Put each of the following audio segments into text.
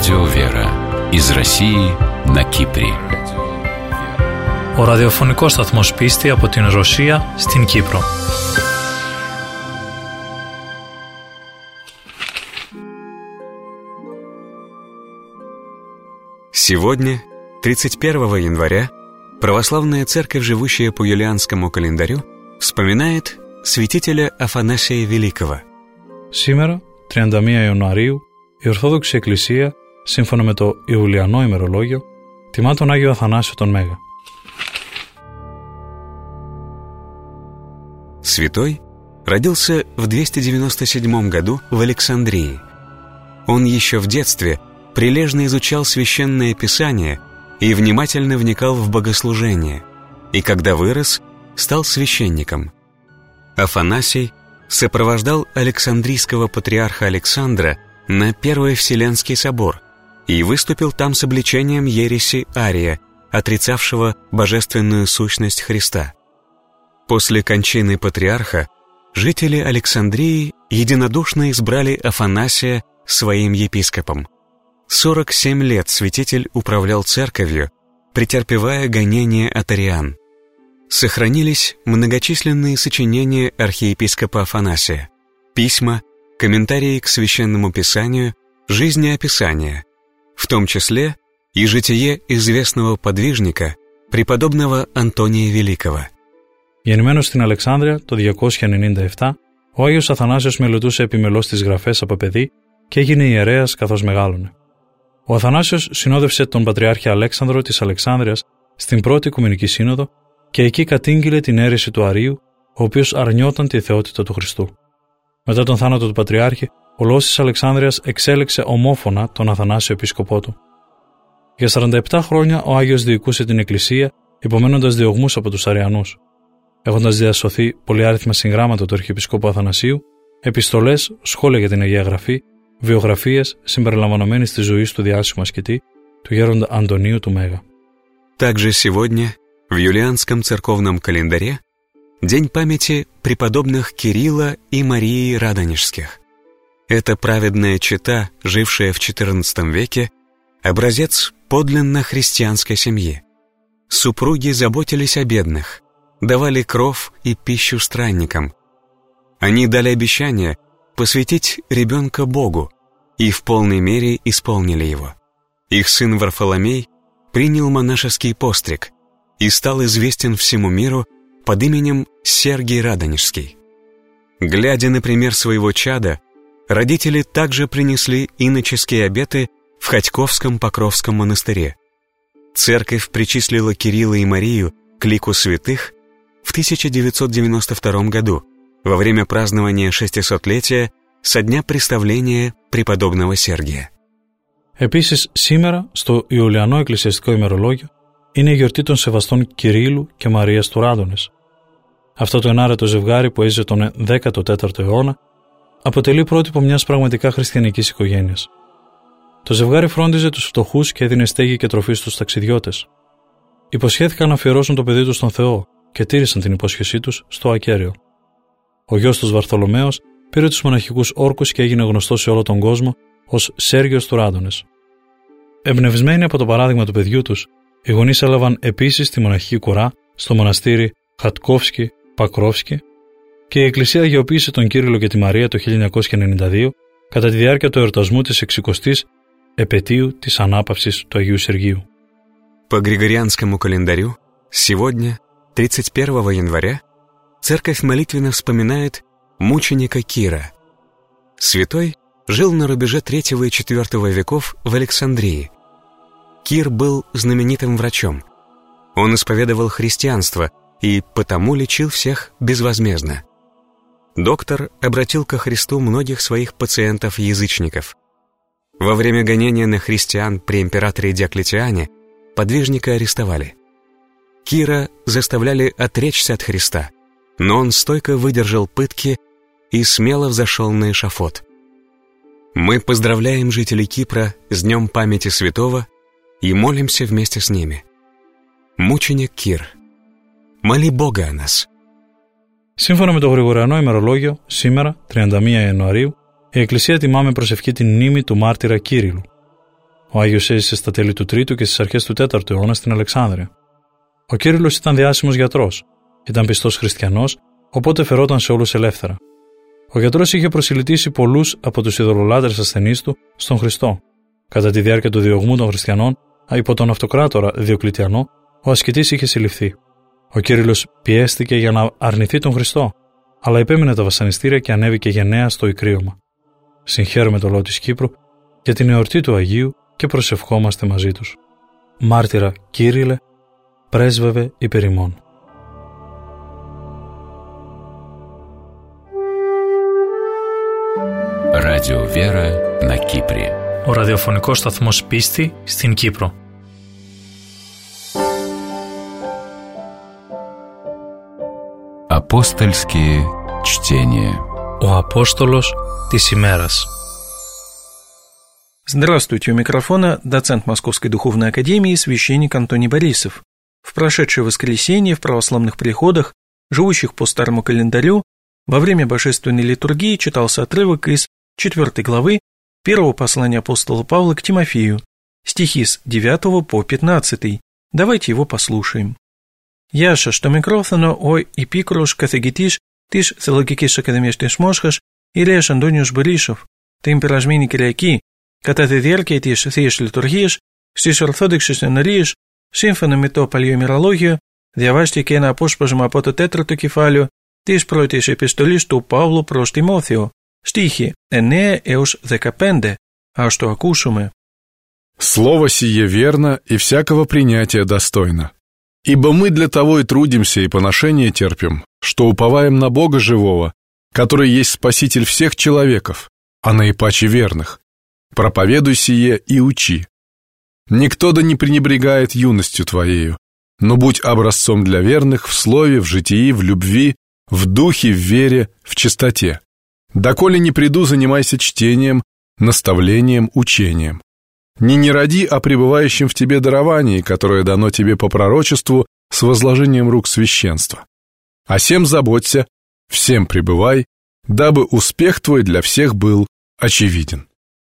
Радио Вера из России на Κύπρη. Ο ραδιοφωνικός σταθμός Πίστη από την Ρωσία στην Κύπρο. Сегодня, 31 января, православная церковь, живущая по юлианскому календарю, вспоминает святителя Афанасия Великого. Σήμερα, 31 Ιανουαρίου, η Ορθόδοξη Εκκλησία, σύμφωνα με το Ιουλιανό ημερολόγιο, τιμά τον Άγιο Αθανάσιο τον Μέγα. Святой родился в 297 году в Александрии. Он еще в детстве прилежно изучал Священное Писание и внимательно вникал в богослужение, и когда вырос, стал священником. Афанасий сопровождал Александрийского патриарха Александра на Первый Вселенский собор и выступил там с обличением ереси Ария, отрицавшего божественную сущность Христа. После кончины патриарха жители Александрии единодушно избрали Афанасия своим епископом. 47 лет святитель управлял церковью, претерпевая гонения от ариан. Сохранились многочисленные сочинения архиепископа Афанасия, письма, комментарии к Священному Писанию, жизнеописания, в том числе и житие известного подвижника, преподобного Антония Великого. Γεννημένος στην Αλεξάνδρεια το 297, ο Άγιος Αθανάσιος μελετούσε επιμελώς τις γραφές από παιδί και έγινε ιερέας καθώς μεγάλωνε. Ο Αθανάσιος συνόδευσε τον Πατριάρχη Αλέξανδρο της Αλεξάνδρειας στην πρώτη Οικουμενική Σύνοδο και εκεί κατήγγειλε την αίρεση του Αρείου, ο οποίος αρνιόταν τη θεότητα του Χριστού. Μετά τον θάνατο του Πατριάρχη, ο λαός της Αλεξάνδρειας εξέλεξε ομόφωνα τον Αθανάσιο επίσκοπό του. Για 47 χρόνια ο Άγιος διοικούσε την Εκκλησία, υπομένοντας διωγμούς από τους Αριανούς. Έχοντας διασωθεί πολυάριθμα συγγράμματα του Αρχιεπισκόπου Αθανασίου, επιστολές, σχόλια για την Αγία Γραφή, βιογραφίες συμπεριλαμβανομένης της ζωής του διάσημου ασκητή, του γέροντα Αντωνίου του Μέγα. Также сегодня, в юлианском церковном календаре, день памяти преподобных Кирилла и Марии Радонежских. Эта праведная чета, жившая в XIV веке, образец подлинно христианской семьи. Супруги заботились о бедных, давали кров и пищу странникам. Они дали обещание посвятить ребенка Богу и в полной мере исполнили его. Их сын Варфоломей принял монашеский постриг и стал известен всему миру под именем Сергий Радонежский. Глядя на пример своего чада, родители также принесли иноческие обеты в Ходьковском Покровском монастыре. Церковь причислила Кирилла и Марию к лику святых в 1992 году, во время празднования 600-летия со дня представления преподобного Сергия. Επίσης, σήμερα, στο Ιουλιανό Εκκλησιαστικό ημερολόγιο, είναι η γιορτή των σεβαστών Κυρίλλου και Μαρίας του Ράδονες. Αυτό το ενάρετο ζευγάρι που έζησε τον 14ο αιώνα αποτελεί πρότυπο μιας πραγματικά χριστιανικής οικογένειας. Το ζευγάρι φρόντιζε τους φτωχούς και έδινε στέγη και τροφή στους ταξιδιώτες. Υποσχέθηκαν να αφιερώσουν το παιδί τους στον Θεό και τήρησαν την υπόσχεσή τους στο ακέραιο. Ο γιος τους Βαρθολομαίος πήρε τους μοναχικούς όρκους και έγινε γνωστός σε όλο τον κόσμο ως Σέργιος του Ράδονες. Εμπνευσμένοι από το παράδειγμα του παιδιού τους, οι γονείς έλαβαν επίσης τη μοναχική κουρά στο μοναστήρι Χατκόφσκι Πακρόφσκι και η Εκκλησία αγιοποίησε τον Κύριλλο και τη Μαρία το 1992 κατά τη διάρκεια του εορτασμού της 60ης επετείου της ανάπαυσης του Αγίου Σεργίου. По Григорианскому календарю сегодня, 31 января, церковь молитвенно вспоминает мученика Кира. Святой жил на рубеже III и IV веков в Александрии. Кир был знаменитым врачом. Он исповедовал христианство и потому лечил всех безвозмездно. Доктор обратил ко Христу многих своих пациентов-язычников. Во время гонения на христиан при императоре Диоклетиане подвижника арестовали. Кира заставляли отречься от Христа, но он стойко выдержал пытки и смело взошел на эшафот. Мы поздравляем жителей Кипра с Днем памяти святого и молимся вместе с ними. Мученик Кир, моли Бога о нас. Σύμφωνα με το Γρηγοριανό ημερολόγιο, σήμερα, 31 Ιανουαρίου, η Εκκλησία τιμά με προσευχή την μνήμη του μάρτυρα Κύριλλου. Ο Άγιος έζησε στα τέλη του 3ου και στις αρχές του 4ου αιώνα στην Αλεξάνδρεια. Ο Κύριλλος ήταν διάσημος γιατρός, ήταν πιστός χριστιανός, οπότε φερόταν σε όλους ελεύθερα. Ο γιατρός είχε προσιλητήσει πολλούς από τους ειδωλολάτρες ασθενείς του στον Χριστό. Κατά τη διάρκεια του διωγμού των χριστιανών, υπό τον αυτοκράτορα Διοκλητιανό, ο ασκητής είχε συλληφθεί. Ο Κύριλλος πιέστηκε για να αρνηθεί τον Χριστό, αλλά υπέμεινε τα βασανιστήρια και ανέβηκε γενναία στο ικρίωμα. Συγχαίρουμε το λαό της Κύπρου για την εορτή του Αγίου και προσευχόμαστε μαζί τους. Μάρτυρα Κύριλλε, πρέσβευε υπερ ημών. Радио Вера на Κύπρη. Ο ραδιοφωνικός σταθμός Πίστη στην Κύπρο. Апостольские чтения. Ο Απόστολος της ημέρας. Здравствуйте, у микрофона доцент Московской Духовной Академии священник Антоний Борисов. В прошедшее воскресенье в православных приходах, живущих по старому календарю, во время божественной литургии читался отрывок из 4 главы первого послания апостола Павла к Тимофею, стихи с 9 по 15. Давайте его послушаем. «Яша, что микрофоно ой и пикруш καθηγητής της Θεολογικής Ακαδημίας της Μόσχας, Ηλίας Αντώνιος Борисов, την περασμένη Κυριακή, κατά τη διάρκεια της Θείας Λειτουργίας, στις Ορθόδοξες Ενορίες, σύμφωνα με το Παλαιομυρολόγιο, διαβάστηκε ένα απόσπασμα από το 4ο κεφάλαιο της πρώτης επιστολής του Παύλου προς Τιμόθεο, στίχοι 9 έως 15. Ας το ακούσουμε. «Слово сие верно и всякого принятия достойно. Ибо мы для того и трудимся и поношение терпим, что уповаем на Бога живого, который есть Спаситель всех человеков, а наипаче верных. Проповедуй сие и учи. Никто да не пренебрегает юностью твоею, но будь образцом для верных в слове, в житии, в любви, в духе, в вере, в чистоте. Доколе не приду, занимайся чтением, наставлением, учением. Не роди о пребывающем в тебе даровании, которое дано тебе по пророчеству с возложением рук священства. О сем заботься, всем пребывай, дабы успех твой для всех был очевиден».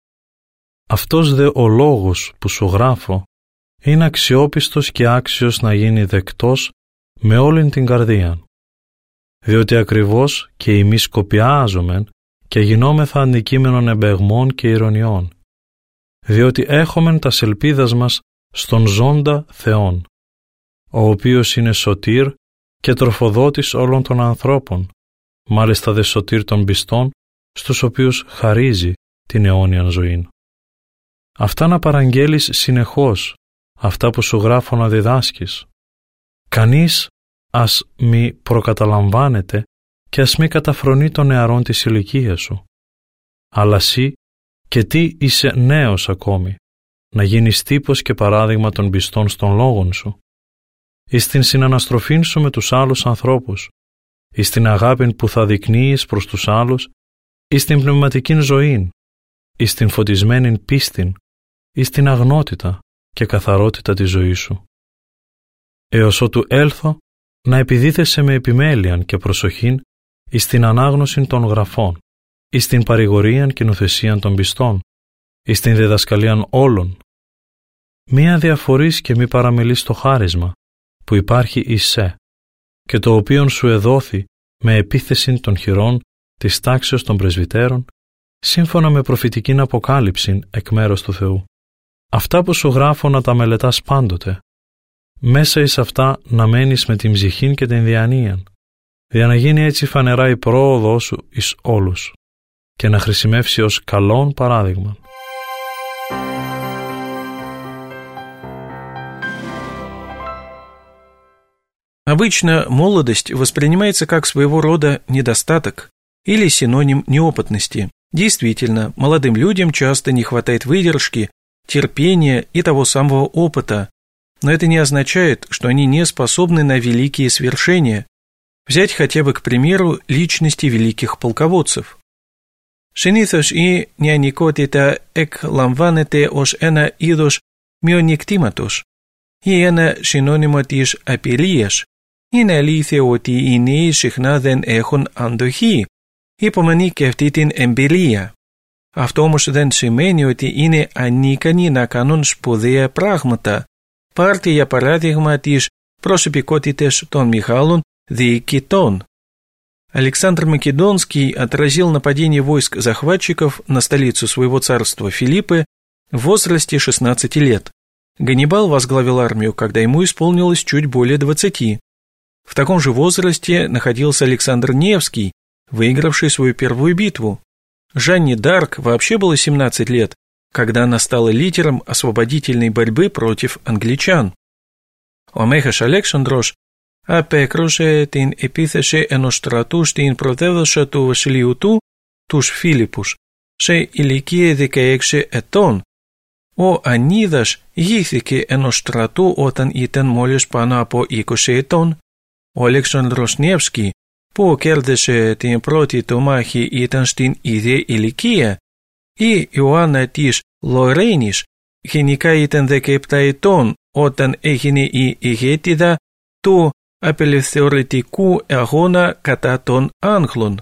Αυτός δε ο λόγος που σου γράφω είναι αξιόπιστος και άξιος να γίνει δεκτός με όλην την καρδία. Διότι ακριβώς και εμείς σκοπιάζομεν και γινόμεθα αντικείμενον εμπεγμών και ηρωνιών, διότι έχομεν τας ελπίδας μας στον ζώντα Θεόν, ο οποίος είναι σωτήρ και τροφοδότης όλων των ανθρώπων, μάλιστα δε σωτήρ των πιστών, στους οποίους χαρίζει την αιώνιαν ζωήν. Αυτά να παραγγέλεις συνεχώς, αυτά που σου γράφω να διδάσκεις. Κανείς ας μη προκαταλαμβάνεται και ας μη καταφρονεί των νεαρών της ηλικίας σου. Αλλά σύ και τι είσαι νέος ακόμη, να γίνεις τύπος και παράδειγμα των πιστών στον λόγον σου, εις την συναναστροφήν σου με τους άλλους ανθρώπους, εις την αγάπην που θα δεικνύεις προς τους άλλους, εις την πνευματικήν ζωήν, εις την φωτισμένην πίστην, εις την αγνότητα και καθαρότητα της ζωής σου. Έως ότου έλθω, να επιδίθεσαι με επιμέλειαν και προσοχήν εις την ανάγνωση των γραφών, εις την παρηγορίαν και νουθεσίαν των πιστών, εις την διδασκαλίαν όλων. Μία διαφορείς και μη παραμελείς το χάρισμα που υπάρχει εις σε, και το οποίον σου εδόθη με επίθεση των χειρών της τάξεως των πρεσβυτέρων, σύμφωνα με προφητικήν αποκάλυψην εκ μέρους του Θεού. Αυτά που σου γράφω να τα μελετάς πάντοτε, μέσα εις αυτά να μένεις με την ψυχήν και την διανοίαν, για να γίνει έτσι φανερά η πρόοδό σου εις όλους και να χρησιμεύσει ως καλόν παράδειγμα. Обычно молодость воспринимается как своего рода недостаток или синоним неопытности. Действительно, молодым людям часто не хватает выдержки, терпения и того самого опыта, но это не означает, что они не способны на великие свершения. Взять хотя бы, к примеру, личности великих полководцев. Συνήθως η νεανικότητα εκλαμβάνεται ως ένα είδος μειονεκτήματος ή ένα συνώνυμο της απειλίας. Είναι αλήθεια ότι οι νέοι συχνά δεν έχουν αντοχή, υπομονή και αυτή την εμπειρία. Αυτό όμως δεν σημαίνει ότι είναι ανίκανοι να κάνουν σπουδαία πράγματα. Πάρτε για παράδειγμα τις προσωπικότητες των μεγάλων διοικητών. Александр Македонский отразил нападение войск захватчиков на столицу своего царства Филиппы в возрасте 16 лет. Ганнибал возглавил армию, когда ему исполнилось чуть более 20. В таком же возрасте находился Александр Невский, выигравший свою первую битву. Жанне д'Арк вообще было 17 лет, когда она стала лидером освободительной борьбы против англичан. Ο Μέγας Αλέξανδρος απέκρουσε την επίθεση ενός στρατού στην πρωτεύουσα του βασιλείου τους Φίλιππους, σε ηλικία 16 ετών. Ο Ανίδας ηγήθηκε ενός στρατού όταν ήταν μόλις πάνω από 20 ετών. Ο Αλέξανδρος Νεύσκι, που κέρδισε την πρώτη του μάχη, ήταν στην ίδια ηλικία. Η Ιωάννα της Λορένης γενικά ήταν 17 ετών όταν έγινε η ηγέτιδα του απελευθερωτικού αγώνα κατά των Άγγλων.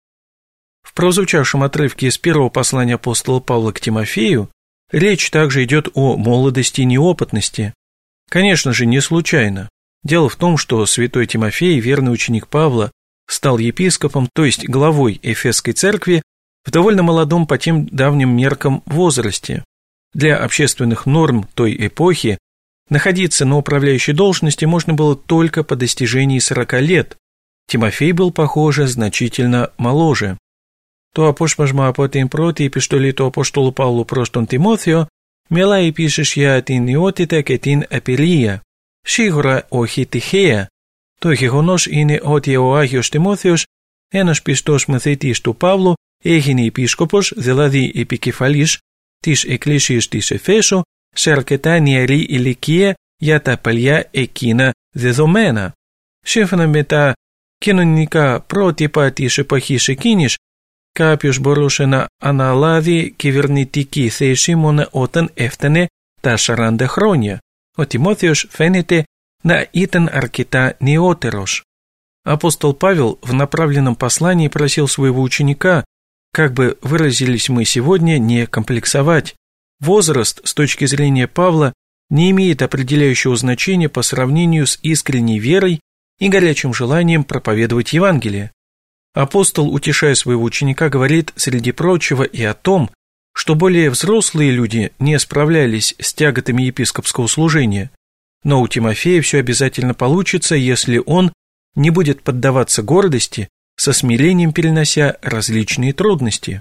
В прозвучавшем отрывке из первого послания апостола Павла к Тимофею речь также идет о молодости и неопытности. Конечно же, не случайно. Дело в том, что святой Тимофей, верный ученик Павла, стал епископом, то есть главой Эфесской церкви, в довольно молодом по тем давним меркам возрасте. Для общественных норм той эпохи находиться на управляющей должности можно было только по достижении 40 лет. Тимофей был, похоже, значительно моложе. Το απόσπασμα από την πρώτη επιστολή του Απόστολου Παύλου προς τον Τιμόθεο μιλάει επίσης για την νεότητα και την απειρία. Σίγουρα όχι τυχαία. Το γεγονός είναι ότι ο Άγιος Τιμόθεος, ένας πιστός μαθητής του Παύλου, έγινε επίσκοπος, δηλαδή επικεφαλής της Εκκλησίας της Εφέσου, σε αρκετά νεαρή ηλικία για τα παλιά εκείνα δεδομένα. Σύμφωνα με τα κοινωνικά πρότυπα της εποχής εκείνης, κάποιος μπορούσε να αναλάβει κυβερνητική θέση μόνο όταν έφτανε τα 40 χρόνια. Ο Τιμόθεος φαίνεται να ήταν αρκετά неотерос. Апостол Павел в направленном послании просил своего ученика, как бы выразились мы сегодня, не комплексовать. Возраст, с точки зрения Павла, не имеет определяющего значения по сравнению с искренней верой и горячим желанием проповедовать Евангелие. Апостол, утешая своего ученика, говорит, среди прочего, и о том, что более взрослые люди не справлялись с тяготами епископского служения, но у Тимофея все обязательно получится, если он не будет поддаваться гордости, со смирением перенося различные трудности.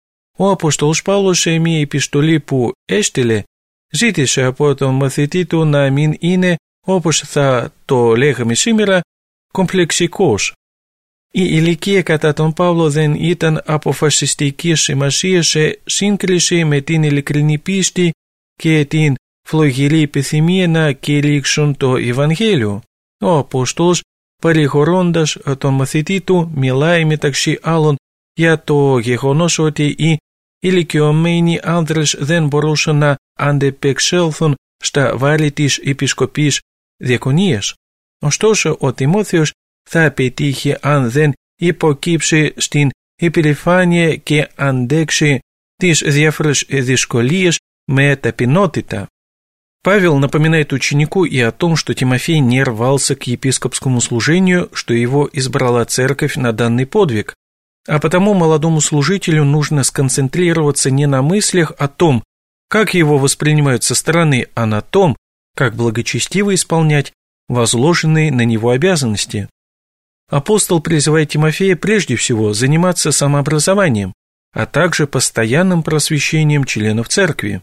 Ο Απόστολος Παύλος σε μία επιστολή που έστειλε ζήτησε από τον μαθητή του να μην είναι, όπως θα το λέγαμε σήμερα, κομπλεξικός. Η ηλικία κατά τον Παύλο δεν ήταν αποφασιστικής σημασίας σε σύγκριση με την ειλικρινή πίστη και την φλογερή επιθυμία να κηρύξουν το Ευαγγέλιο. Ο Απόστολος, παρηγορώντας τον μαθητή του, μιλάει μεταξύ άλλων για το γεγονός ότι οι ηλικιωμένοι άνδρες δεν μπορούσαν να αντεπεξέλθουν στα βάρη της επισκοπής διακονίας. Ωστόσο, ο Τιμόθεος θα πετύχει αν δεν υποκύψει στην υπερηφάνεια και αντέξει τις διάφορες δυσκολίες με тапинотита. Павел напоминает ученику и о том, что Тимофей не рвался к епископскому служению, что его избрала церковь на данный подвиг, а потому молодому служителю нужно сконцентрироваться не на мыслях о том, как его воспринимают со стороны, а на том, как благочестиво исполнять возложенные на него обязанности. Апостол призывает Тимофея прежде всего заниматься самообразованием, а также постоянным просвещением членов церкви.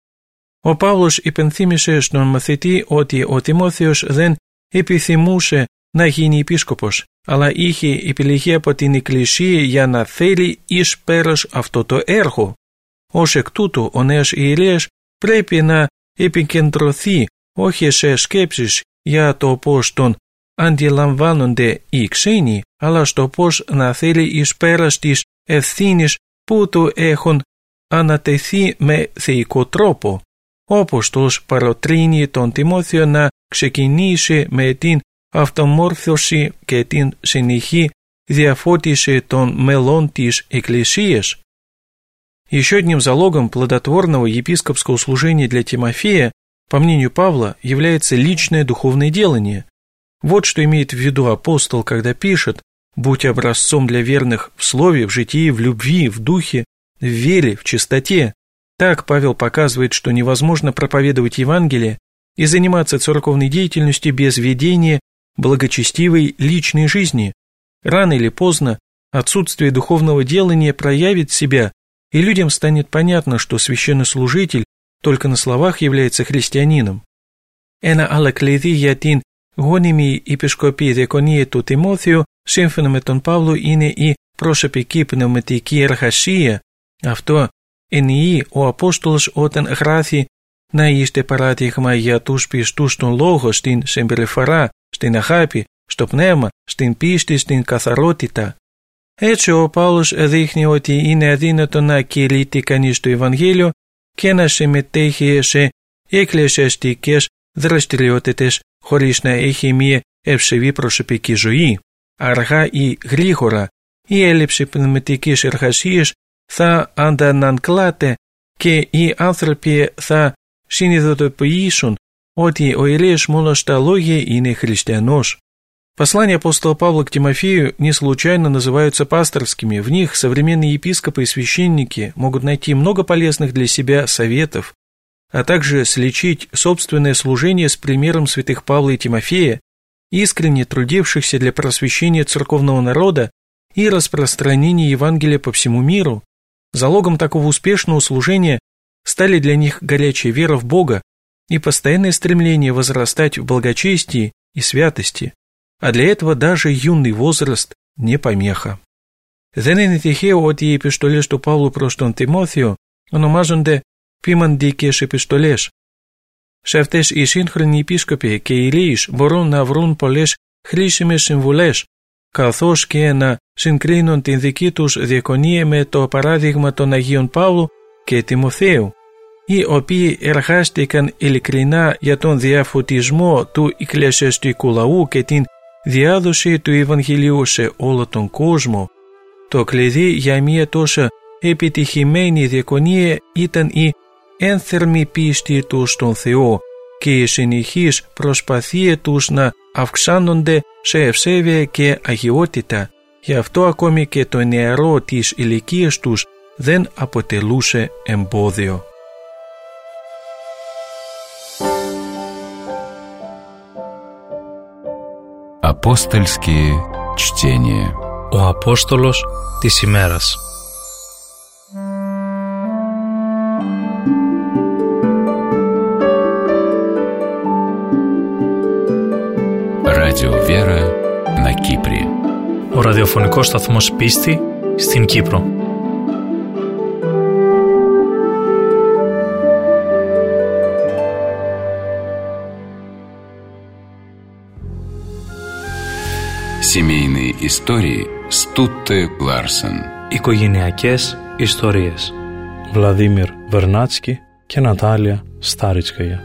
Ο Παύλος υπενθύμησε στον μαθητή ότι ο Τιμόθεος δεν επιθυμούσε να γίνει επίσκοπος, αλλά είχε επιλεγεί από την Εκκλησία για να φέρει εις πέρας αυτό το έργο. Ως εκ τούτου, ο νέος ιερέας πρέπει να επικεντρωθεί όχι σε σκέψεις για το πώς τον αντιλαμβάνονται οι ξένοι, αλλά στο πώς να φέρει εις πέρας τις ευθύνες που του έχουν ανατεθεί με θεϊκό τρόπο. Ο Απόστολος παροτρύνει τον Τιμόθεο να ξεκινήσει με την αυτομόρφωση και την συνεχή διαφώτιση των μελών της Εκκλησίας. Еще одним залогом плодотворного епископского служения для Тимофея, по мнению Павла, является личное духовное делание. Вот что имеет в виду апостол, когда пишет: «Будь образцом для верных в слове, в житии, в любви, в духе, в вере, в чистоте». Так Павел показывает, что невозможно проповедовать Евангелие и заниматься церковной деятельностью без ведения благочестивой личной жизни. Рано или поздно отсутствие духовного делания проявит себя, и людям станет понятно, что священнослужитель только на словах является христианином. Ένα άλλο κλειδί για την γόνιμη επισκοπή διακονία του Τιμόθεου, σύμφωνα με τον Παύλο, είναι η προσωπική πνευματική εργασία. Αυτό εννοεί ο Απόστολος όταν γράφει να είστε παράδειγμα για τους πιστούς στον λόγο, στην συμπεριφορά, στην αγάπη, στο πνεύμα, στην πίστη, στην καθαρότητα. Έτσι ο Παύλος δείχνει ότι είναι αδύνατο να κηρύττει κανείς το Ευαγγέλιο και να συμμετέχει σε εκκλησιαστικές δραστηριότητες χωρίς να έχει μια ευσεβή προσωπική ζωή. Αργά ή γρήγορα η έλλειψη πνευματικής εργασίας θα αντανακλάται και οι άνθρωποι θα συνειδητοποιήσουν ότι ο ιερέας μόνο στα λόγια είναι христианός. Послания апостола Павла к Тимофею не случайно называются пасторскими. В них современные епископы и священники могут найти много полезных для себя советов, а также сличить собственное служение с примером святых Павла и Тимофея, искренне трудившихся для просвещения церковного народа и распространения Евангелия по всему миру. Залогом такого успешного служения стали для них горячая вера в Бога и постоянное стремление возрастать в благочестии и святости. А для этого даже юный возраст не помеха. Δεν είναι τυχαίο ότι οι επιστολές του Παύλου προς τον Τιμόθεο ονομάζονται ποιμαντικές επιστολές. Σε αυτές οι σύγχρονοι επίσκοποι και οι ιερείς μπορούν να βρουν πολλές χρήσιμες συμβουλές, καθώς και να συγκρίνουν την δική τους διακονία με το παράδειγμα των Αγίων Παύλου και Τιμοθέου, οι οποίοι εργάστηκαν ειλικρινά για τον διαφωτισμό του εκκλησιαστικού λαού και την διάδοση του Ευαγγελίου σε όλο τον κόσμο. Το κλειδί για μια τόσο επιτυχημένη διακονία ήταν η ένθερμη πίστη τους στον Θεό και η συνεχής προσπαθία τους να αυξάνονται σε ευσέβεια και αγιότητα. Γι' αυτό ακόμη και το νεαρό της ηλικίας τους δεν αποτελούσε εμπόδιο. Апостольские чтения. Ο Απόστολος της ημέρας. Радио Вера на Кипре. Ο ραδιοφωνικός σταθμός Πίστη στην Κύπρο. Семейные истории с Тутте Ларсен. Οικογενειακές ιστορίες. Владимир Вернадский και Наталья Старицкая.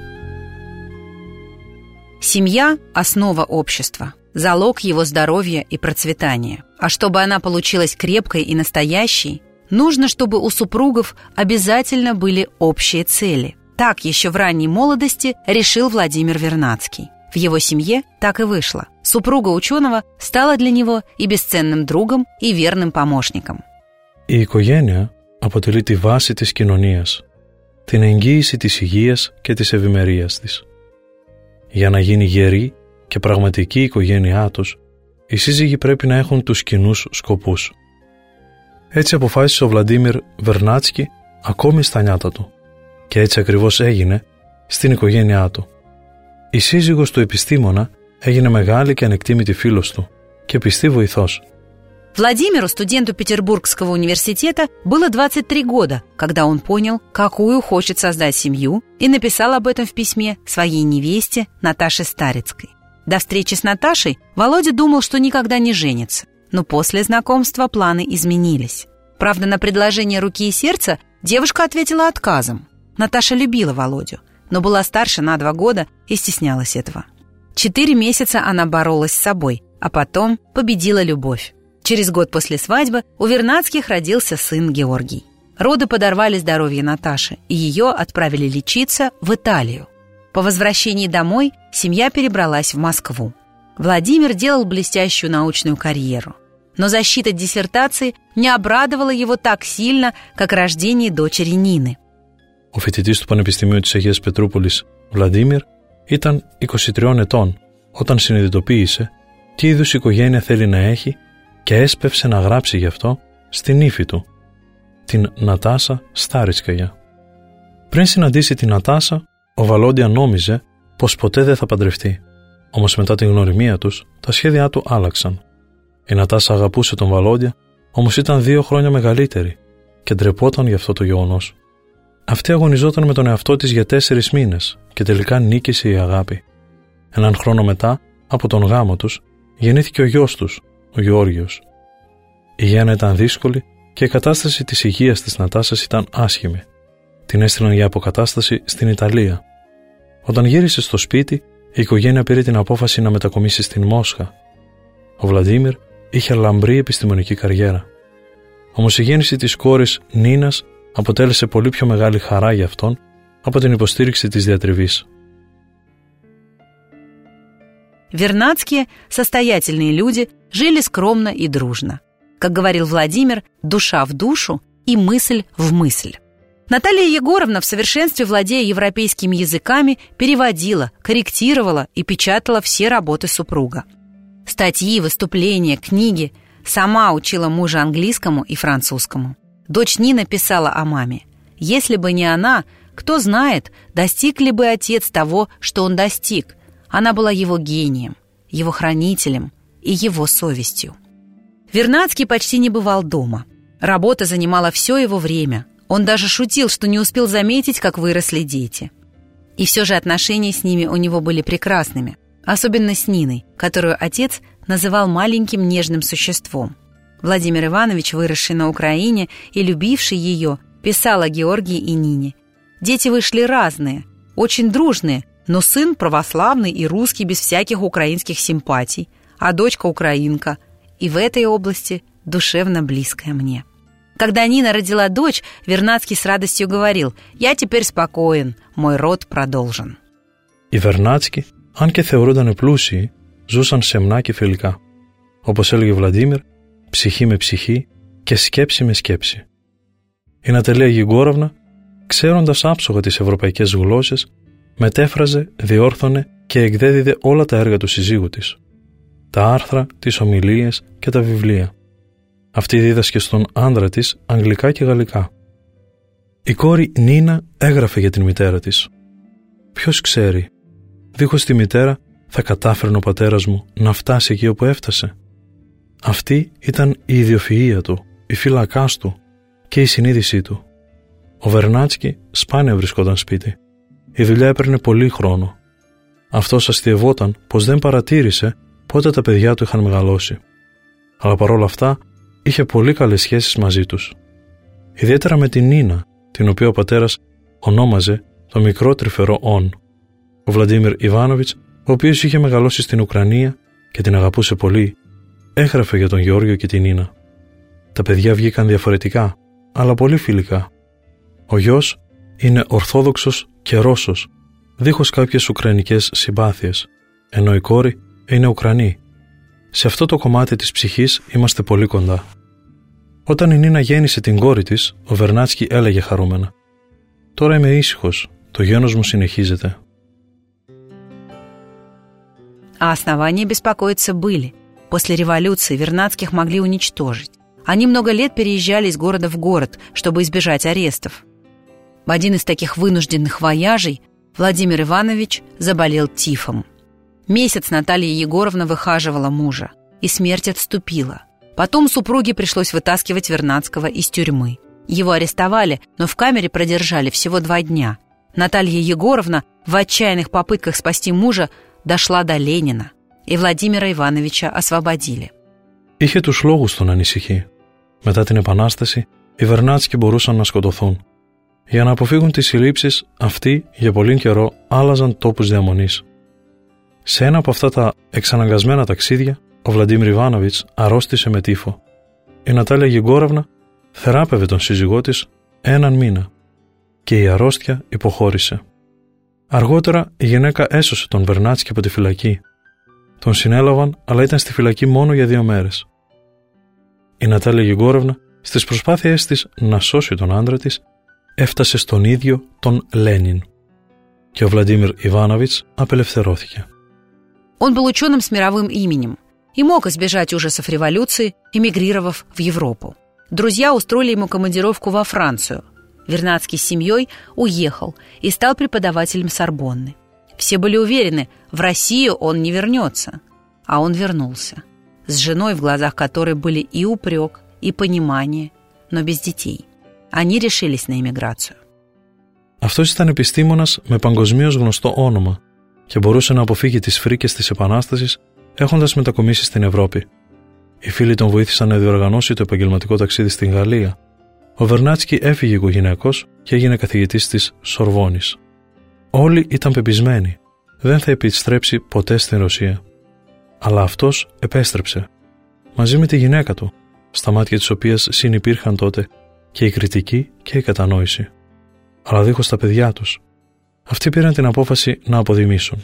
Семья – основа общества, залог его здоровья и процветания. А чтобы она получилась крепкой и настоящей, нужно, чтобы у супругов обязательно были общие цели. Так еще в ранней молодости решил Владимир Вернадский. В его семье так и вышло. Супруга ученого стала для него и бесценным другом, и верным помощником. Η οικογένεια αποτελεί τη βάση της κοινωνίας, την εγγύηση της υγείας και της ευημερίας της. Για να γίνει γερή και πραγματική οικογένειά τους, οι σύζυγοι πρέπει να έχουν τους κοινούς σκοπούς. Έτσι αποφάσισε ο Βλαντίμιρ Βερνάτσκι ακόμη στα νιάτα του, και έτσι ακριβώς έγινε στην οικογένειά του. Η σύζυγος του επιστήμονα έγινε μεγάλη και ανεκτήμητη φίλος του και πιστή βοηθός. Владимиру, студенту Петербургского университета, было 23 года, когда он понял, какую хочет создать семью, и написал об этом в письме своей невесте Наташе Старицкой. До встречи с Наташей Володя думал, что никогда не женится, но после знакомства планы изменились. Правда, на предложение руки и сердца девушка ответила отказом. Наташа любила Володю, но была старше на 2 года и стеснялась этого. 4 месяца она боролась с собой, а потом победила любовь. Через год после свадьбы у Вернадских родился сын Георгий. Роды подорвали здоровье Наташи, и ее отправили лечиться в Италию. По возвращении домой семья перебралась в Москву. Владимир делал блестящую научную карьеру. Но защита диссертации не обрадовала его так сильно, как рождение дочери Нины. Ο φοιτητής του Πανεπιστημίου της Αγίας Πετρούπολης, Βλαντίμιρ, ήταν 23 ετών όταν συνειδητοποίησε τι είδους οικογένεια θέλει να έχει και έσπευσε να γράψει γι' αυτό στην ύφη του, την Νατάσα Στάριτσκαγια. Πριν συναντήσει την Νατάσα, ο Βαλόντια νόμιζε πως ποτέ δεν θα παντρευτεί. Όμως μετά την γνωριμία τους, τα σχέδιά του άλλαξαν. Η Νατάσα αγαπούσε τον Βαλόντια, όμως ήταν 2 χρόνια μεγαλύτερη και ντρεπόταν γι' αυτό το γεγονός. Αυτή αγωνιζόταν με τον εαυτό της για 4 μήνες και τελικά νίκησε η αγάπη. Έναν χρόνο μετά, από τον γάμο τους, γεννήθηκε ο γιος τους, ο Γεώργιος. Η γέννα ήταν δύσκολη και η κατάσταση της υγείας της Νατάσας ήταν άσχημη. Την έστειλαν για αποκατάσταση στην Ιταλία. Όταν γύρισε στο σπίτι, η οικογένεια πήρε την απόφαση να μετακομίσει στην Μόσχα. Ο Βλαντίμιρ είχε λαμπρή επιστημονική καριέρα. Όμως η γέννηση της κόρης Νίνας αποτέλεσε πολύ πιο μεγάλη χαρά για αυτόν από την υποστήριξη της διατριβής. Вернадские, состоятельные люди, жили скромно и дружно. Как говорил Владимир, душа в душу и мысль в мысль. Наталья Егоровна, в совершенстве владея европейскими языками, переводила, корректировала и печатала все работы супруга. Статьи, выступления, книги. Сама учила мужа английскому и французскому. Дочь Нина писала о маме. Если бы не она, кто знает, достиг ли бы отец того, что он достиг. Она была его гением, его хранителем и его совестью. Вернадский почти не бывал дома. Работа занимала все его время. Он даже шутил, что не успел заметить, как выросли дети. И все же отношения с ними у него были прекрасными, особенно с Ниной, которую отец называл маленьким нежным существом. Владимир Иванович, выросший на Украине и любивший ее, писал о Георгии и Нине. Дети вышли разные, очень дружные, но сын православный и русский без всяких украинских симпатий, а дочка украинка, и в этой области душевно близкая мне. Когда Нина родила дочь, Вернадский с радостью говорил: «Я теперь спокоен, мой род продолжен». Οι Βερνάτσκι, αν και θεωρούνταν πλούσιοι, ζούσαν σεμνά και φιλικά. Όπως έλεγε ο Βλαντίμιρ, ψυχή με ψυχή και σκέψη με σκέψη. Η Ναταλία Γιγόροβνα, ξέροντας άψογα τις ευρωπαϊκές γλώσσες, μετέφραζε, διόρθωνε και εκδέδιδε όλα τα έργα του συζύγου της. Τα άρθρα, τις ομιλίες και τα βιβλία. Αυτή δίδασκε στον άντρα της αγγλικά και γαλλικά. Η κόρη Νίνα έγραφε για την μητέρα της. Ποιος ξέρει, δίχως τη μητέρα θα κατάφερνε ο πατέρας μου να φτάσει εκεί όπου έφτασε. Αυτή ήταν η ιδιοφυΐα του, η φύλακάς του και η συνείδησή του. Ο Βερνάτσκι σπάνια βρισκόταν σπίτι. Η δουλειά έπαιρνε πολύ χρόνο. Αυτός αστειευόταν πως δεν παρατήρησε πότε τα παιδιά του είχαν μεγαλώσει. Αλλά παρόλα αυτά είχε πολύ καλές σχέσεις μαζί τους. Ιδιαίτερα με την Νίνα, την οποία ο πατέρας ονόμαζε το μικρό τρυφερό όν. Ο Βλαντίμιρ Ιβάνοβιτς, ο οποίος είχε μεγαλώσει στην Ουκρανία και την αγαπούσε πολύ, έγραφε για τον Γεώργιο και την Νίνα. Τα παιδιά βγήκαν διαφορετικά, αλλά πολύ φιλικά. Ο γιος είναι Ορθόδοξος και Ρώσος, δίχως κάποιες ουκρανικές συμπάθειες, ενώ η κόρη είναι Ουκρανή. Σε αυτό το κομμάτι της ψυχής είμαστε πολύ κοντά. Όταν η Νίνα γέννησε την κόρη της, ο Βερνάτσκι έλεγε χαρούμενα: «Τώρα είμαι ήσυχος, το γένος μου συνεχίζεται». А основания беспокоиться были. После революции Вернадских могли уничтожить. Они много лет переезжали из города в город, чтобы избежать арестов. В один из таких вынужденных вояжей Владимир Иванович заболел тифом. Месяц Наталья Егоровна выхаживала мужа, и смерть отступила. Потом супруге пришлось вытаскивать Вернадского из тюрьмы. Его арестовали, но в камере продержали всего 2 дня. Наталья Егоровна в отчаянных попытках спасти мужа дошла до Ленина, и Владимира Ивановича освободили. Είχε τους λόγους του να ανησυχεί. Μετά την Επανάσταση, οι Βερνάτσκι μπορούσαν να σκοτωθούν. Για να αποφύγουν τις συλλήψεις, αυτοί για πολύ καιρό άλλαζαν τόπους διαμονής. Σε ένα από αυτά τα εξαναγκασμένα ταξίδια, ο Βλαντίμιρ Ιβάνοβιτς αρρώστησε με τύφο. Η Νατάλια Γιγόροβνα θεράπευε τον σύζυγό της, 1 μήνα και η αρρώστια υποχώρησε. Αργότερα η γυναίκα έσωσε τον Βερνάτσκι από τη φυλακή. Τον συνέλαβαν, αλλά ήταν στη φυλακή μόνο για 2 μέρες. Η Νατάλια Γεγκόρευνα, στις προσπάθειές της να σώσει τον άντρα της, έφτασε στον ίδιο τον Ленин. Και ο Βλαντίμιρ Иванович απελευθερώθηκε. Он был ученым с мировым именем и мог избежать ужасов революции, эмигрировав в Европу. Друзья устроили ему командировку во Францию. Вернадский с семьей уехал и стал преподавателем Сорбонны. Все были уверены, в Россию он не вернется. А он вернулся. С женой, в глазах которой были и упрек, и понимание, но без детей. Они решились на эмиграцию. Αυτός ήταν επιστήμονας με παγκοσμίως γνωστό όνομα και μπορούσε να αποφύγει τις φρίκες της Επανάστασης έχοντας μετακομίσει στην Ευρώπη. Οι φίλοι τον βοήθησαν να διοργανώσει το επαγγελματικό ταξίδι στην Γαλλία. Ο Βερνάτσκι έφυγε οικογενειακός και έγινε καθηγητής της Σορβόνης. Όλοι ήταν πεπισμένοι, δεν θα επιστρέψει ποτέ στην Ρωσία. Αλλά αυτός επέστρεψε, μαζί με τη γυναίκα του, στα μάτια της οποίας συνυπήρχαν τότε και η κριτική και η κατανόηση. Αλλά δίχως τα παιδιά τους. Αυτοί πήραν την απόφαση να αποδημήσουν.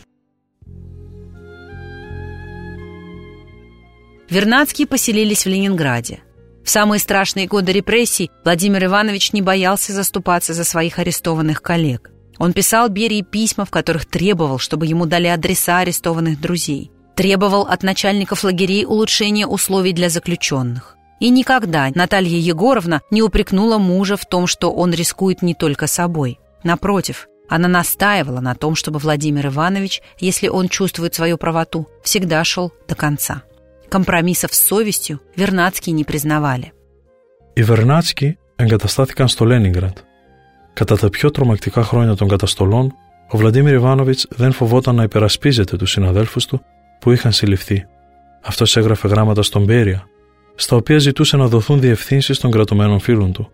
Вернадские поселились в Ленинграде. В самые страшные годы репрессий Владимир Иванович не боялся заступаться за своих арестованных коллег. Он писал Берии письма, в которых требовал, чтобы ему дали адреса арестованных друзей. Требовал от начальников лагерей улучшения условий для заключенных. И никогда Наталья Егоровна не упрекнула мужа в том, что он рискует не только собой. Напротив, она настаивала на том, чтобы Владимир Иванович, если он чувствует свою правоту, всегда шел до конца. Компромиссов с совестью Вернадские не признавали. Οι Βερνάτσκι εγκαταστάθηκαν στο Λένινγκραντ. Κατά τα πιο τρομακτικά χρόνια των καταστολών, ο Βλαντίμιρ Ιβάνοβιτς δεν φοβόταν να υπερασπίζεται τους συναδέλφους του που είχαν συλληφθεί. Αυτός έγραφε γράμματα στον Μπέρια, στα οποία ζητούσε να δοθούν διευθύνσεις των κρατουμένων φίλων του.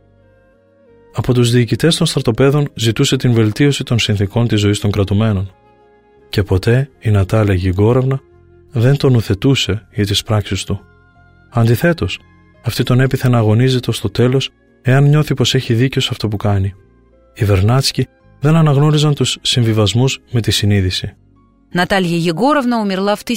Από τους διοικητές των στρατοπέδων ζητούσε την βελτίωση των συνθηκών της ζωής των κρατουμένων. Και ποτέ η Νατάλια Γεγκόρευνα δεν τον ουθετούσε για τις πράξεις του. Αντιθέτως, αυτή τον έπιθε να αγωνίζεται ως το τέλος εάν νιώθει πως έχει δίκιο σε αυτό που κάνει. Οι Βερνάτσκι δεν αναγνώριζαν τους συμβιβασμούς με τη συνείδηση. Наталья Егоровна умерла в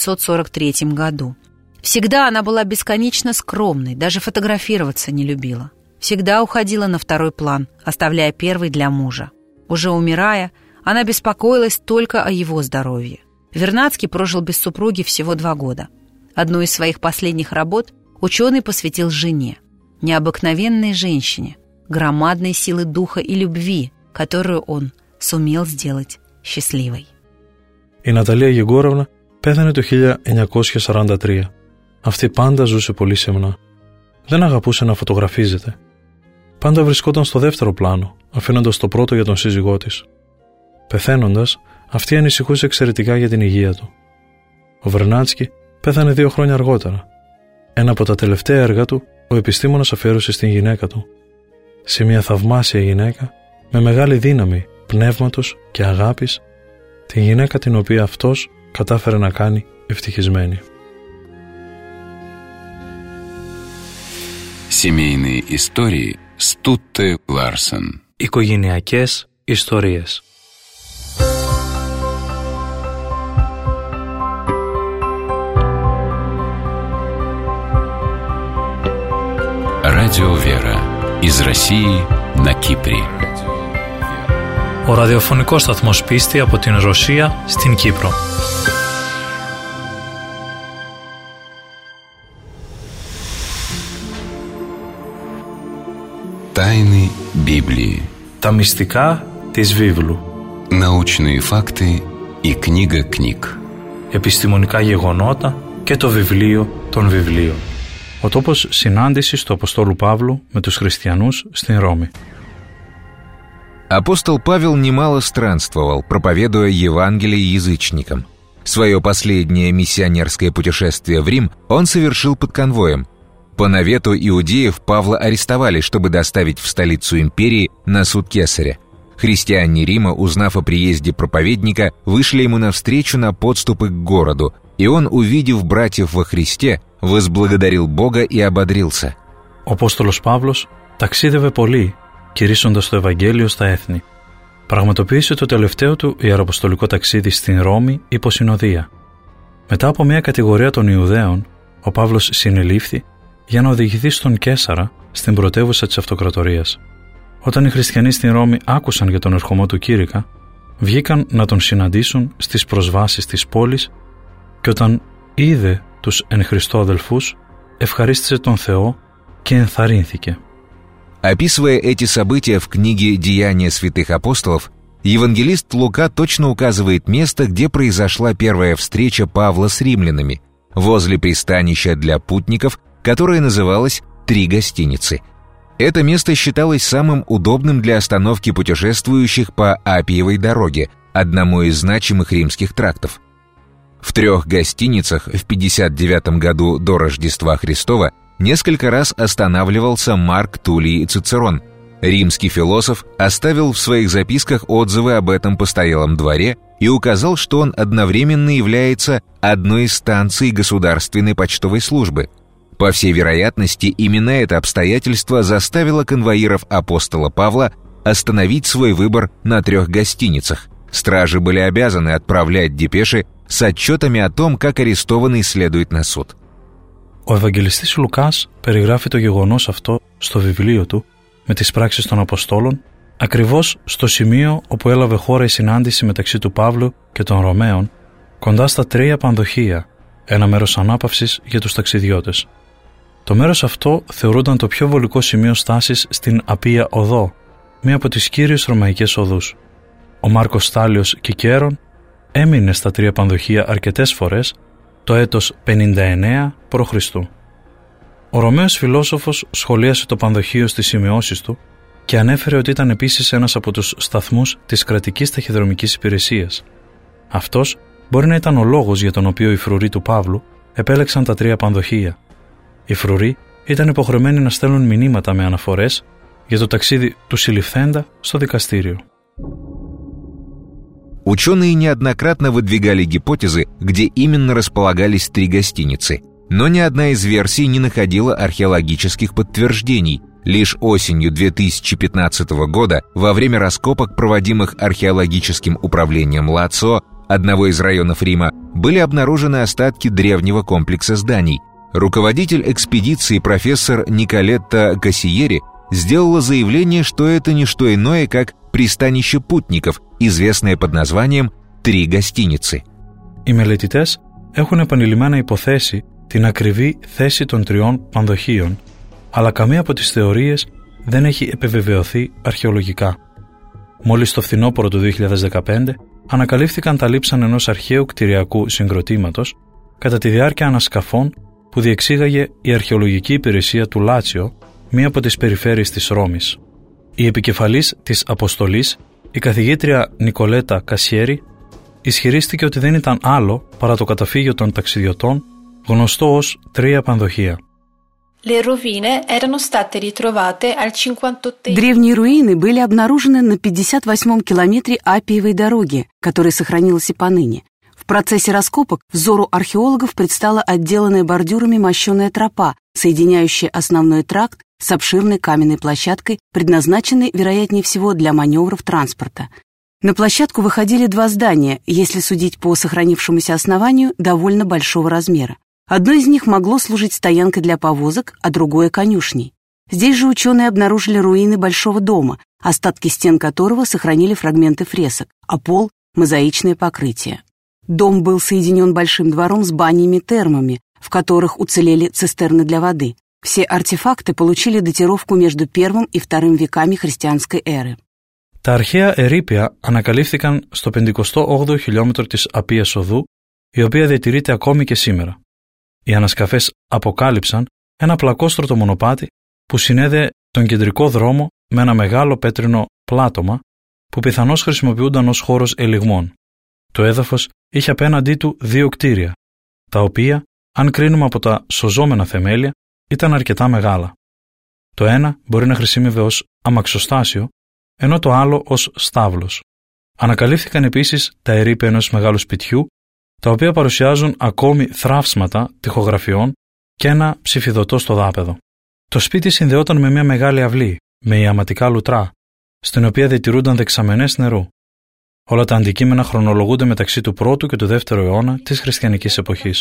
1943 году. Всегда она была бесконечно скромной, даже фотографироваться не любила. Всегда уходила на второй план, оставляя первый для мужа. Уже умирая, она беспокоилась только о его здоровье. Вернадский прожил без супруги всего 2 года. Одну из своих последних работ ученый посвятил жене, необыкновенной женщине, громадной силы духа и любви, которую он сумел сделать счастливой. Η Ναταλία Γεγκόρευνα πέθανε το 1943. Αυτή πάντα ζούσε πολύ σεμνά. Δεν αγαπούσε να φωτογραφίζεται. Πάντα βρισκόταν στο δεύτερο πλάνο, αφήνοντας το πρώτο για τον σύζυγό της. Πεθαίνοντας, αυτή ανησυχούσε εξαιρετικά για την υγεία του. Ο Βερνάτσκι πέθανε 2 χρόνια αργότερα. Ένα από τα τελευταία έργα του, ο επιστήμονας αφιέρωσε στην γυναίκα του. Σε μια θαυμάσια γυναίκα, με μεγάλη δύναμη πνεύματος και αγάπης, την γυναίκα την οποία αυτός κατάφερε να κάνει ευτυχισμένη. Семейные истории с Тутте Ларсен. Οικογενειακές ιστορίες. Радио Вера. Из России на Кипре. Ο ραδιοφωνικός σταθμός Πίστη από την Ρωσία στην Κύπρο. Тайны Библии. Τα μυστικά της βίβλου. Научные факты и книга книг. Επιστημονικά γεγονότα και το βιβλίο των βιβλίων. Ο τόπος συνάντησης του Αποστόλου Παύλου με τους χριστιανούς στην Ρώμη. Апостол Павел немало странствовал, проповедуя Евангелие язычникам. Свое последнее миссионерское путешествие в Рим он совершил под конвоем. По навету иудеев Павла арестовали, чтобы доставить в столицу империи на суд Кесаря. Христиане Рима, узнав о приезде проповедника, вышли ему навстречу на подступы к городу, и он, увидев братьев во Христе, возблагодарил Бога и ободрился. Ο Απόστολος Παύλος ταξίδευε πολύ κηρύσσοντας το Ευαγγέλιο στα έθνη. Πραγματοποίησε το τελευταίο του ιεραποστολικό ταξίδι στην Ρώμη υπό συνοδεία. Μετά από μια κατηγορία των Ιουδαίων, ο Παύλος συνελήφθη για να οδηγηθεί στον Καίσαρα, στην πρωτεύουσα της αυτοκρατορίας. Όταν οι χριστιανοί στην Ρώμη άκουσαν για τον ερχομό του Κήρυκα, βγήκαν να τον συναντήσουν στις προσβάσεις της πόλης και όταν είδε τους εν Χριστώ αδελφούς, ευχαρίστησε τον Θεό και ενθαρρύνθηκε. Описывая эти события в книге «Деяния святых апостолов», евангелист Лука точно указывает место, где произошла первая встреча Павла с римлянами, возле пристанища для путников, которое называлось «Три гостиницы». Это место считалось самым удобным для остановки путешествующих по Аппиевой дороге, одному из значимых римских трактов. В 3 гостиницах в 59 году до Рождества Христова несколько раз останавливался Марк Туллий Цицерон. Римский философ оставил в своих записках отзывы об этом постоялом дворе и указал, что он одновременно является одной из станций государственной почтовой службы. По всей вероятности, именно это обстоятельство заставило конвоиров апостола Павла остановить свой выбор на 3 гостиницах. Стражи были обязаны отправлять депеши с отчетами о том, как арестованный следует на суд. Ο Ευαγγελιστής Λουκάς περιγράφει το γεγονός αυτό στο βιβλίο του με τις πράξεις των Αποστόλων, ακριβώς στο σημείο όπου έλαβε χώρα η συνάντηση μεταξύ του Παύλου και των Ρωμαίων, κοντά στα 3 πανδοχεία, ένα μέρος ανάπαυσης για τους ταξιδιώτες. Το μέρος αυτό θεωρούνταν το πιο βολικό σημείο στάσης στην Απία Οδό, μία από τις κύριες ρωμαϊκές οδούς. Ο Μάρκος Στάλιος Κικέρον έμεινε στα 3 πανδοχεία αρκετές φορές το έτος 59 π.Χ. Ο Ρωμαίος φιλόσοφος σχολίασε το πανδοχείο στις σημειώσεις του και ανέφερε ότι ήταν επίσης ένας από τους σταθμούς της κρατικής ταχυδρομικής υπηρεσίας. Αυτός μπορεί να ήταν ο λόγος για τον οποίο οι φρουροί του Παύλου επέλεξαν τα 3 πανδοχεία. Οι φρουροί ήταν υποχρεωμένοι να στέλνουν μηνύματα με αναφορές για το ταξίδι του συλληφθέντα στο δικαστήριο. Ученые неоднократно выдвигали гипотезы, где именно располагались 3 гостиницы, но ни одна из версий не находила археологических подтверждений. Лишь осенью 2015 года, во время раскопок, проводимых археологическим управлением Лацио, одного из районов Рима, были обнаружены остатки древнего комплекса зданий. Руководитель экспедиции профессор Николетта Кассиери сделала заявление, что это не что иное, как пристанище путников, известное под названием «Три гостиницы». Οι μελετητές έχουν επανειλημμένα υποθέσει την ακριβή θέση των 3 πανδοχείων, αλλά καμία από τις θεωρίες δεν έχει επιβεβαιωθεί αρχαιολογικά. Μόλις το φθινόπωρο του 2015 ανακαλύφθηκαν τα λείψαν ενός αρχαίου κτηριακού συγκροτήματος κατά τη διάρκεια ανασκαφών που διεξήγαγε η αρχαιολογική υπηρεσία του Λάτσιο, μία από τις περιφέρειες της Ρώμης. Η επικεφαλής της αποστολής, η καθηγήτρια Νικολέτα Κασιέρη, ισχυρίστηκε ότι δεν ήταν άλλο παρά το καταφύγιο των ταξιδιωτών, γνωστό ως 3 πανδοχεία. Древние руины были обнаружены на 58-м километре Аппиевой дороги, которая сохранилась и поныне. В процессе раскопок взору археологов предстала отделанная бордюрами мощеная тропа, соединяющая основной тракт с обширной каменной площадкой, предназначенной, вероятнее всего, для маневров транспорта. На площадку выходили 2 здания, если судить по сохранившемуся основанию, довольно большого размера. Одно из них могло служить стоянкой для повозок, а другое — конюшней. Здесь же ученые обнаружили руины большого дома, остатки стен которого сохранили фрагменты фресок, а пол — мозаичное покрытие. Дом был соединен большим двором с банями-термами, в которых уцелели цистерны для воды. Все артефакты получили датировку между I и II веками христианской эры. Τα αρχαία ερείπια ανακαλύφθηκαν στο 58ο χιλιόμετρο της Απίας Οδού, η οποία διατηρείται ακόμη και σήμερα. Οι ανασκαφές αποκάλυψαν ένα πλακόστρωτο μονοπάτι που συνέδεε τον κεντρικό δρόμο με ένα μεγάλο πέτρινο πλάτωμα που πιθανώς χρησιμοποιούνταν ως χώρος ελιγμών. Το έδαφος είχε απέναντί του 2 κτίρια, τα οποία, αν κρίνουμε από τα σωζόμενα θεμέλια, ήταν αρκετά μεγάλα. Το ένα μπορεί να χρησιμεύε ως αμαξοστάσιο, ενώ το άλλο ως στάβλος. Ανακαλύφθηκαν επίσης τα ερείπια ενός μεγάλου σπιτιού, τα οποία παρουσιάζουν ακόμη θραύσματα τοιχογραφιών και ένα ψηφιδωτό στο δάπεδο. Το σπίτι συνδεόταν με μια μεγάλη αυλή, με ιαματικά λουτρά, στην οποία διατηρούνταν δεξαμενές νερού. Όλα τα αντικείμενα χρονολογούνται μεταξύ του 1ου και του 2ου αιώνα της χριστιανικής εποχής.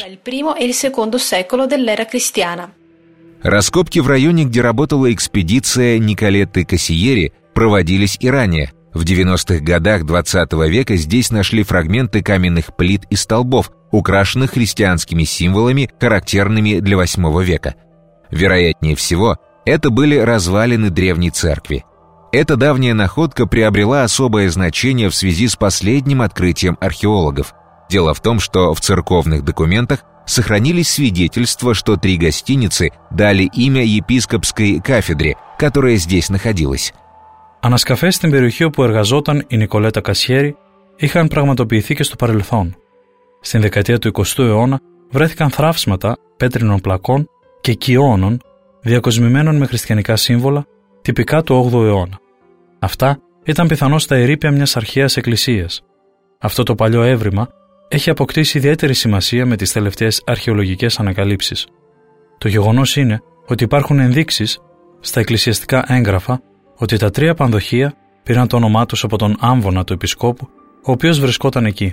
Раскопки в районе, где работала экспедиция Николетты Кассиери, проводились и ранее. В 90-х годах XX века здесь нашли фрагменты каменных плит и столбов, украшенных христианскими символами, характерными для VIII века. Вероятнее всего, это были развалины древней церкви. Эта давняя находка приобрела особое значение в связи с последним открытием археологов. Дело в том, что в церковных документах сохранились свидетельства, что 3 гостиницы дали имя епископской кафедре, которая здесь находилась. Ανασκαφές στην περιοχή όπου εργαζόταν η Νικολέτα Κασιέρη είχαν πραγματοποιηθεί και στο παρελθόν. Στην δεκαετία του 20ου αιώνα βρέθηκαν θράψματα πέτρινων πλακών και κοιώνων διακοσμημένων με χριστιανικά σύμβολα τυπικά του 8ου αιώνα. Αυτά ήταν πιθανώς τα ερείπια μιας αρχαίας εκκλησίας. Αυτό το παλιό έβριμα έχει αποκτήσει ιδιαίτερη σημασία με τις τελευταίες αρχαιολογικές ανακαλύψεις. Το γεγονός είναι ότι υπάρχουν ενδείξεις στα εκκλησιαστικά έγγραφα ότι τα 3 πανδοχεία πήραν το όνομά τους από τον άμβονα του επισκόπου, ο οποίος βρισκόταν εκεί.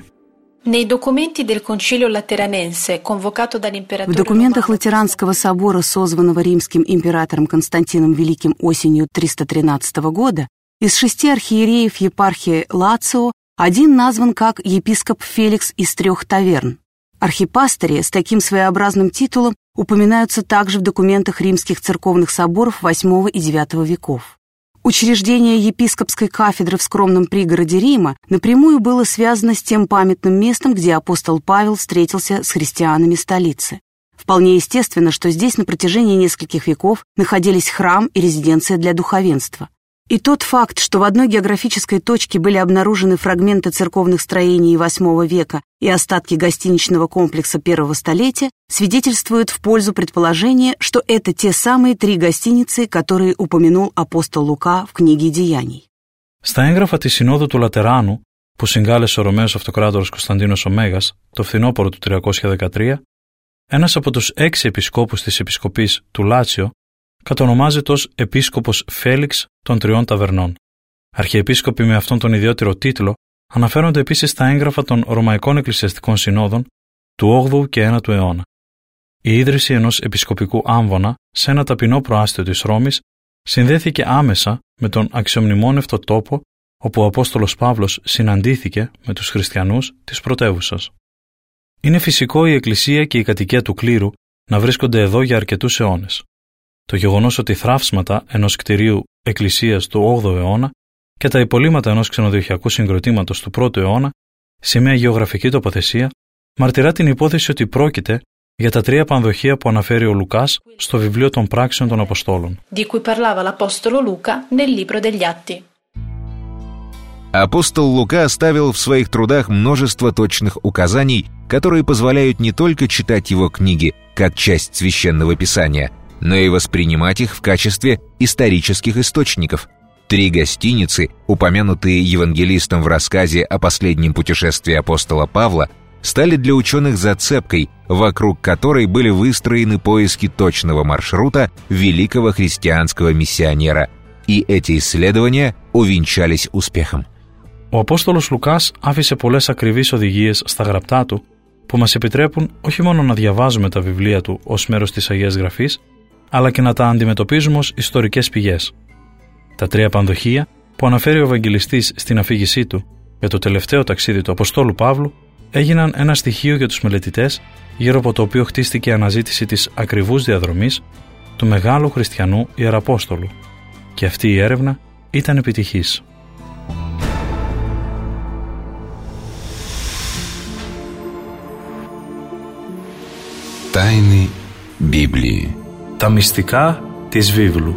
В документах Латеранского собора, созванного римским императором Константином Великим осенью 313 года, из 6 архиереев епархии Лацио один назван как епископ Феликс из 3 таверн. Архипастыри с таким своеобразным титулом упоминаются также в документах римских церковных соборов VIII и IX веков. Учреждение епископской кафедры в скромном пригороде Рима напрямую было связано с тем памятным местом, где апостол Павел встретился с христианами столицы. Вполне естественно, что здесь на протяжении нескольких веков находились храм и резиденция для духовенства. И тот факт, что в одной географической точке были обнаружены фрагменты церковных строений VIII века и остатки гостиничного комплекса первого столетия, свидетельствует в пользу предположения, что это те самые 3 гостиницы, которые упомянул апостол Лука в книге Деяний. Στα έγγραφα της Συνόδου του Λατεράνου, που συγκάλεσε ο Ρωμαίος Αυτοκράτορας Κωνσταντίνος ο Μέγας το φθινόπωρο του 313, ένας από τους 6 επισκόπους της επισκοπής του Λάτσιο κατονομάζεται ως επίσκοπος Φέλιξ των 3 ταβερνών. Αρχιεπίσκοποι με αυτόν τον ιδιότερο τίτλο αναφέρονται επίσης στα έγγραφα των Ρωμαϊκών Εκκλησιαστικών Συνόδων του 8ου και 9ου αιώνα. Η ίδρυση ενός επισκοπικού άμβονα σε ένα ταπεινό προάστιο της Ρώμης συνδέθηκε άμεσα με τον αξιομνημόνευτο τόπο όπου ο Απόστολος Παύλος συναντήθηκε με τους χριστιανούς της πρωτεύουσας. Είναι φυσικό η Εκκλησία και η κατοικία του κλήρου να βρίσκονται εδώ για αρκετούς αιώνες. Το γεγονός ότι θράψματα ενός κτηρίου εκκλησίας του 8ου αιώνα και τα υπολείμματα ενός ξενοδοχειακού συγκροτήματος του 1ου αιώνα σε μια γεωγραφική τοποθεσία μαρτυρά την υπόθεση ότι πρόκειται για τα 3 πανδοχεία που αναφέρει ο Λουκάς στο βιβλίο των Πράξεων των Αποστόλων. Апостол Лука оставил в своих трудах множество точных указаний, которые позволяют не только читать его книги как часть священного писания, но и воспринимать их в качестве исторических источников. 3 гостиницы, упомянутые евангелистом в рассказе о последнем путешествии апостола Павла, стали для ученых зацепкой, вокруг которой были выстроены поиски точного маршрута великого христианского миссионера. И эти исследования увенчались успехом. Ο Απόστολος Λουκάς άφησε πολλές ακριβείς οδηγίες στα γραπτά του που μας επιτρέπουν όχι μόνο να διαβάζουμε τα βιβλία του ως μέρος της Αγίας Γραφής, αλλά και να τα αντιμετωπίζουμε ως ιστορικές πηγές. Τα 3 πανδοχεία που αναφέρει ο Ευαγγελιστής στην αφήγησή του για το τελευταίο ταξίδι του Αποστόλου Παύλου έγιναν ένα στοιχείο για τους μελετητές γύρω από το οποίο χτίστηκε η αναζήτηση της ακριβούς διαδρομής του μεγάλου χριστιανού Ιεραπόστολου. Και αυτή η έρευνα ήταν επιτυχής. Τάινοι Біблії. Τα μυστικά της βίβλου.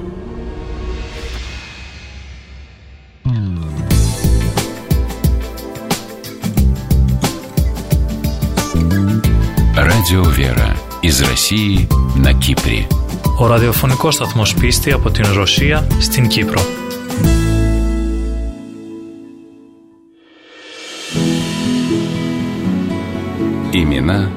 Радио Вера из России на Кипре. Ο ραδιοφωνικός σταθμός Πίστη από την Ρωσία στην Κύπρο. Имена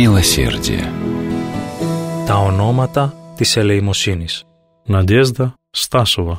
милосердия. Τα ονόματα της ελεημοσύνης. Ναντιέσδα Стасова.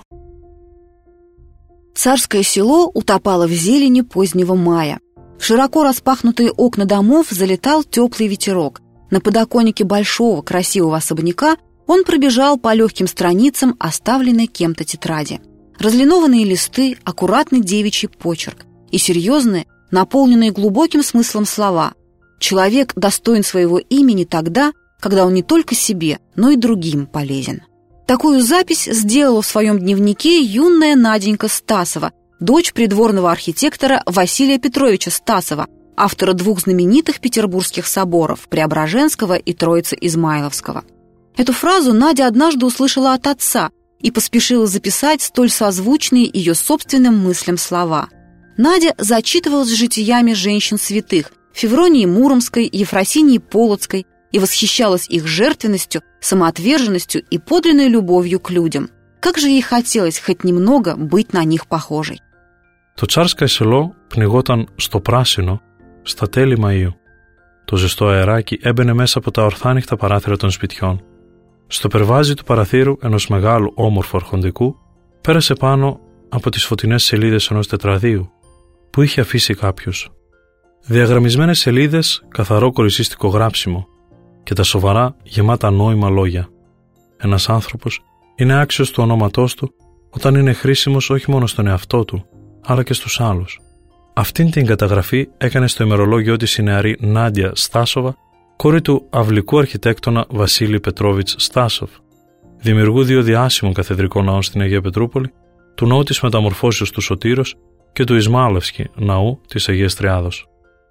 Царское село утопало в зелени позднего мая. В широко распахнутые окна домов залетал теплый ветерок. На подоконнике большого красивого особняка он пробежал по легким страницам оставленной кем-то тетради. Разлинованные листы, аккуратный девичий почерк и серьезные, наполненные глубоким смыслом слова. Человек достоин своего имени тогда, когда он не только себе, но и другим полезен. Такую запись сделала в своем дневнике юная Наденька Стасова, дочь придворного архитектора Василия Петровича Стасова, автора 2 знаменитых петербургских соборов – Преображенского и Троице-Измайловского. Эту фразу Надя однажды услышала от отца и поспешила записать столь созвучные ее собственным мыслям слова. Надя зачитывалась житиями женщин святых – Февронии Муромской, Ефросинии Полоцкой, и восхищалась их жертвенностью, самоотверженностью и подлинной любовью к людям. Как же ей хотелось хоть немного быть на них похожей. Το Τσάρσκое село πνιγόταν στο πράσινο στα τέλη Μαΐου. Το ζεστό αεράκι έμπαινε μέσα από τα ορθάνυχτα παράθυρα των σπιτιών. Στο περβάζι του παραθύρου ενός μεγάλου όμορφου αρχοντικού πέρασε πάνω από τις φωτεινές σελίδες ενός τετραδίου που είχε αφήσει κάποιος. Διαγραμμισμένες σελίδες, καθαρό κορισίστικο γράψιμο και τα σοβαρά γεμάτα νόημα λόγια. Ένας άνθρωπος είναι άξιος του ονόματός του όταν είναι χρήσιμος όχι μόνο στον εαυτό του, αλλά και στους άλλους. Αυτήν την καταγραφή έκανε στο ημερολόγιο της η νεαρή Νάντια Στάσοβα, κόρη του αυλικού αρχιτέκτονα Βασίλη Πετρόβιτς Στάσοβ, δημιουργού 2 διάσημων καθεδρικών ναών στην Αγία Πετρούπολη, του ναού της Μεταμορφώσεως του Σωτήρος και του Ισμάλευσκη ναού της Αγίας Τριάδος.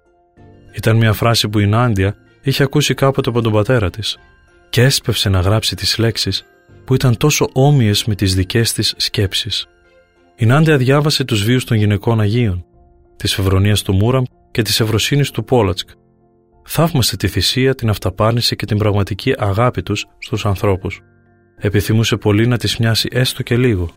Ήταν μια φράση που η Νάντια είχε ακούσει κάποτε από τον πατέρα της και έσπευσε να γράψει τις λέξεις που ήταν τόσο όμοιες με τις δικές της σκέψεις. Η Νάντια διάβασε τους βίους των γυναικών Αγίων, της Φεβρονίας του Μούραμ και της Ευρωσύνης του Πόλατσκ. Θαύμασε τη θυσία, την αυταπάρνηση και την πραγματική αγάπη τους στους ανθρώπους. Επιθυμούσε πολύ να της μοιάσει έστω και λίγο.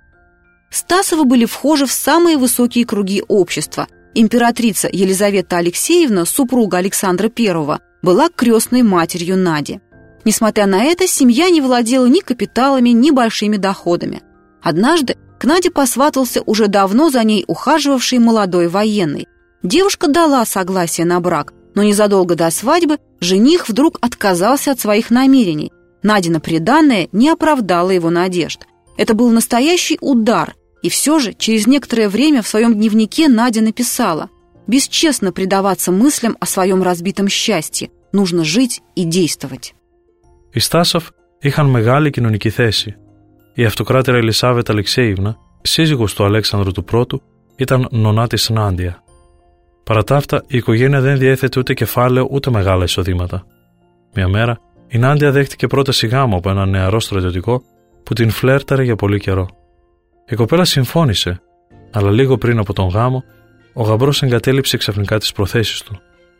Стасовы были вхожи в самые высокие круги общества. Императрица Елизавета Алексеевна, супруга Александра I, была крестной матерью Нади. Несмотря на это, семья не владела ни капиталами, ни большими доходами. Однажды к Наде посватался уже давно за ней ухаживавший молодой военный. Девушка дала согласие на брак, но незадолго до свадьбы жених вдруг отказался от своих намерений. Надина приданное не оправдало его надежд. Это был настоящий удар, и все же через некоторое время в своем дневнике Надя написала: «Бесчестно предаваться мыслям о своем разбитом счастье, нужно жить и действовать». Οι Στάσοφ είχαν μεγάλη κοινωνική θέση. Η αυτοκράτηρα Ελισάβετ Αλεξέιβνα, σύζυγος του Αλέξανδρου του Πρώτου, ήταν νονά της Νάντια. Παρά τα αυτά, η οικογένεια δεν διέθετε ούτε κεφάλαιο ούτε μεγάλα εισοδήματα. Μια μέρα, η Νάντια δέχτηκε πρόταση γάμου από έναν νεαρό στρατιωτικό που την φλέρταρε για πολύ καιρό. Η κοπέλα συμφώνησε, αλλά λίγο πριν από τον γάμο, ο γαμπρός εγκατέλειψε ξαφνικά τις προθέσεις του.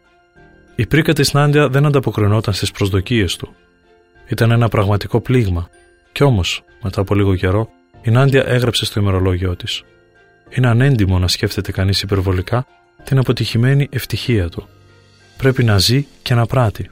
Η πρίκα της Νάντια δεν ανταποκρινόταν στις προσδοκίες του. Ήταν ένα πραγματικό πλήγμα, κι όμως, μετά από λίγο καιρό, η Νάντια έγραψε στο ημερολόγιο της: «Είναι ανέντιμο να σκέφτεται κανείς υπερβολικά την αποτυχημένη ευτυχία του. Πρέπει να ζει και να πράττει».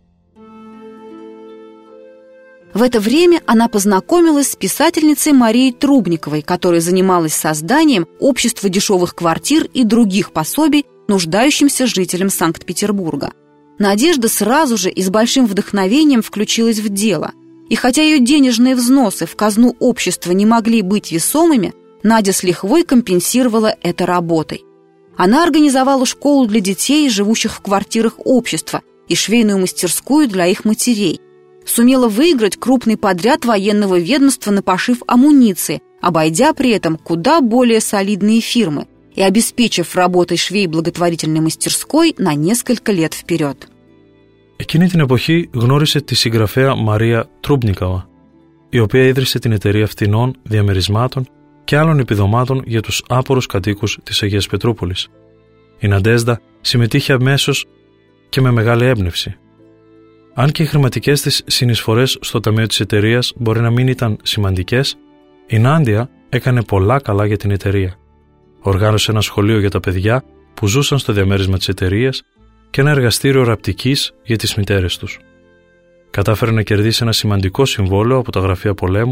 В это время она познакомилась с писательницей Марией Трубниковой, которая занималась созданием общества дешевых квартир и других пособий нуждающимся жителям Санкт-Петербурга. Надежда сразу же и с большим вдохновением включилась в дело. И хотя ее денежные взносы в казну общества не могли быть весомыми, Надя с лихвой компенсировала это работой. Она организовала школу для детей, живущих в квартирах общества, и швейную мастерскую для их матерей. Сумела выиграть крупный подряд военного ведомства на пошив амуниции, обойдя при этом куда более солидные фирмы и обеспечив работой швей благотворительной мастерской на несколько лет вперед. Εκείνη την εποχή γνώρισε τη συγγραφέα Μαρία Τρούμπνικοβα, η οποία ίδρυσε την εταιρεία φτηνών διαμερισμάτων και άλλων επιδομάτων για τους άπορους κατοίκους της Αγίας Πετρούπολης. Η Ναντέσδα συμμετείχε αμέσως και με μεγάλη έμπνευση. Αν και οι χρηματικές της συνεισφορές στο ταμείο της εταιρείας μπορεί να μην ήταν σημαντικές, η Νάντια έκανε πολλά καλά για την εταιρεία. Οργάνωσε ένα σχολείο για τα παιδιά που ζούσαν στο διαμέρισμα της εταιρείας και ένα εργαστήριο ραπτικής για τις μητέρες τους. Κατάφερε να κερδίσει ένα σημαντικό συμβόλαιο από τα γραφεία πολέμου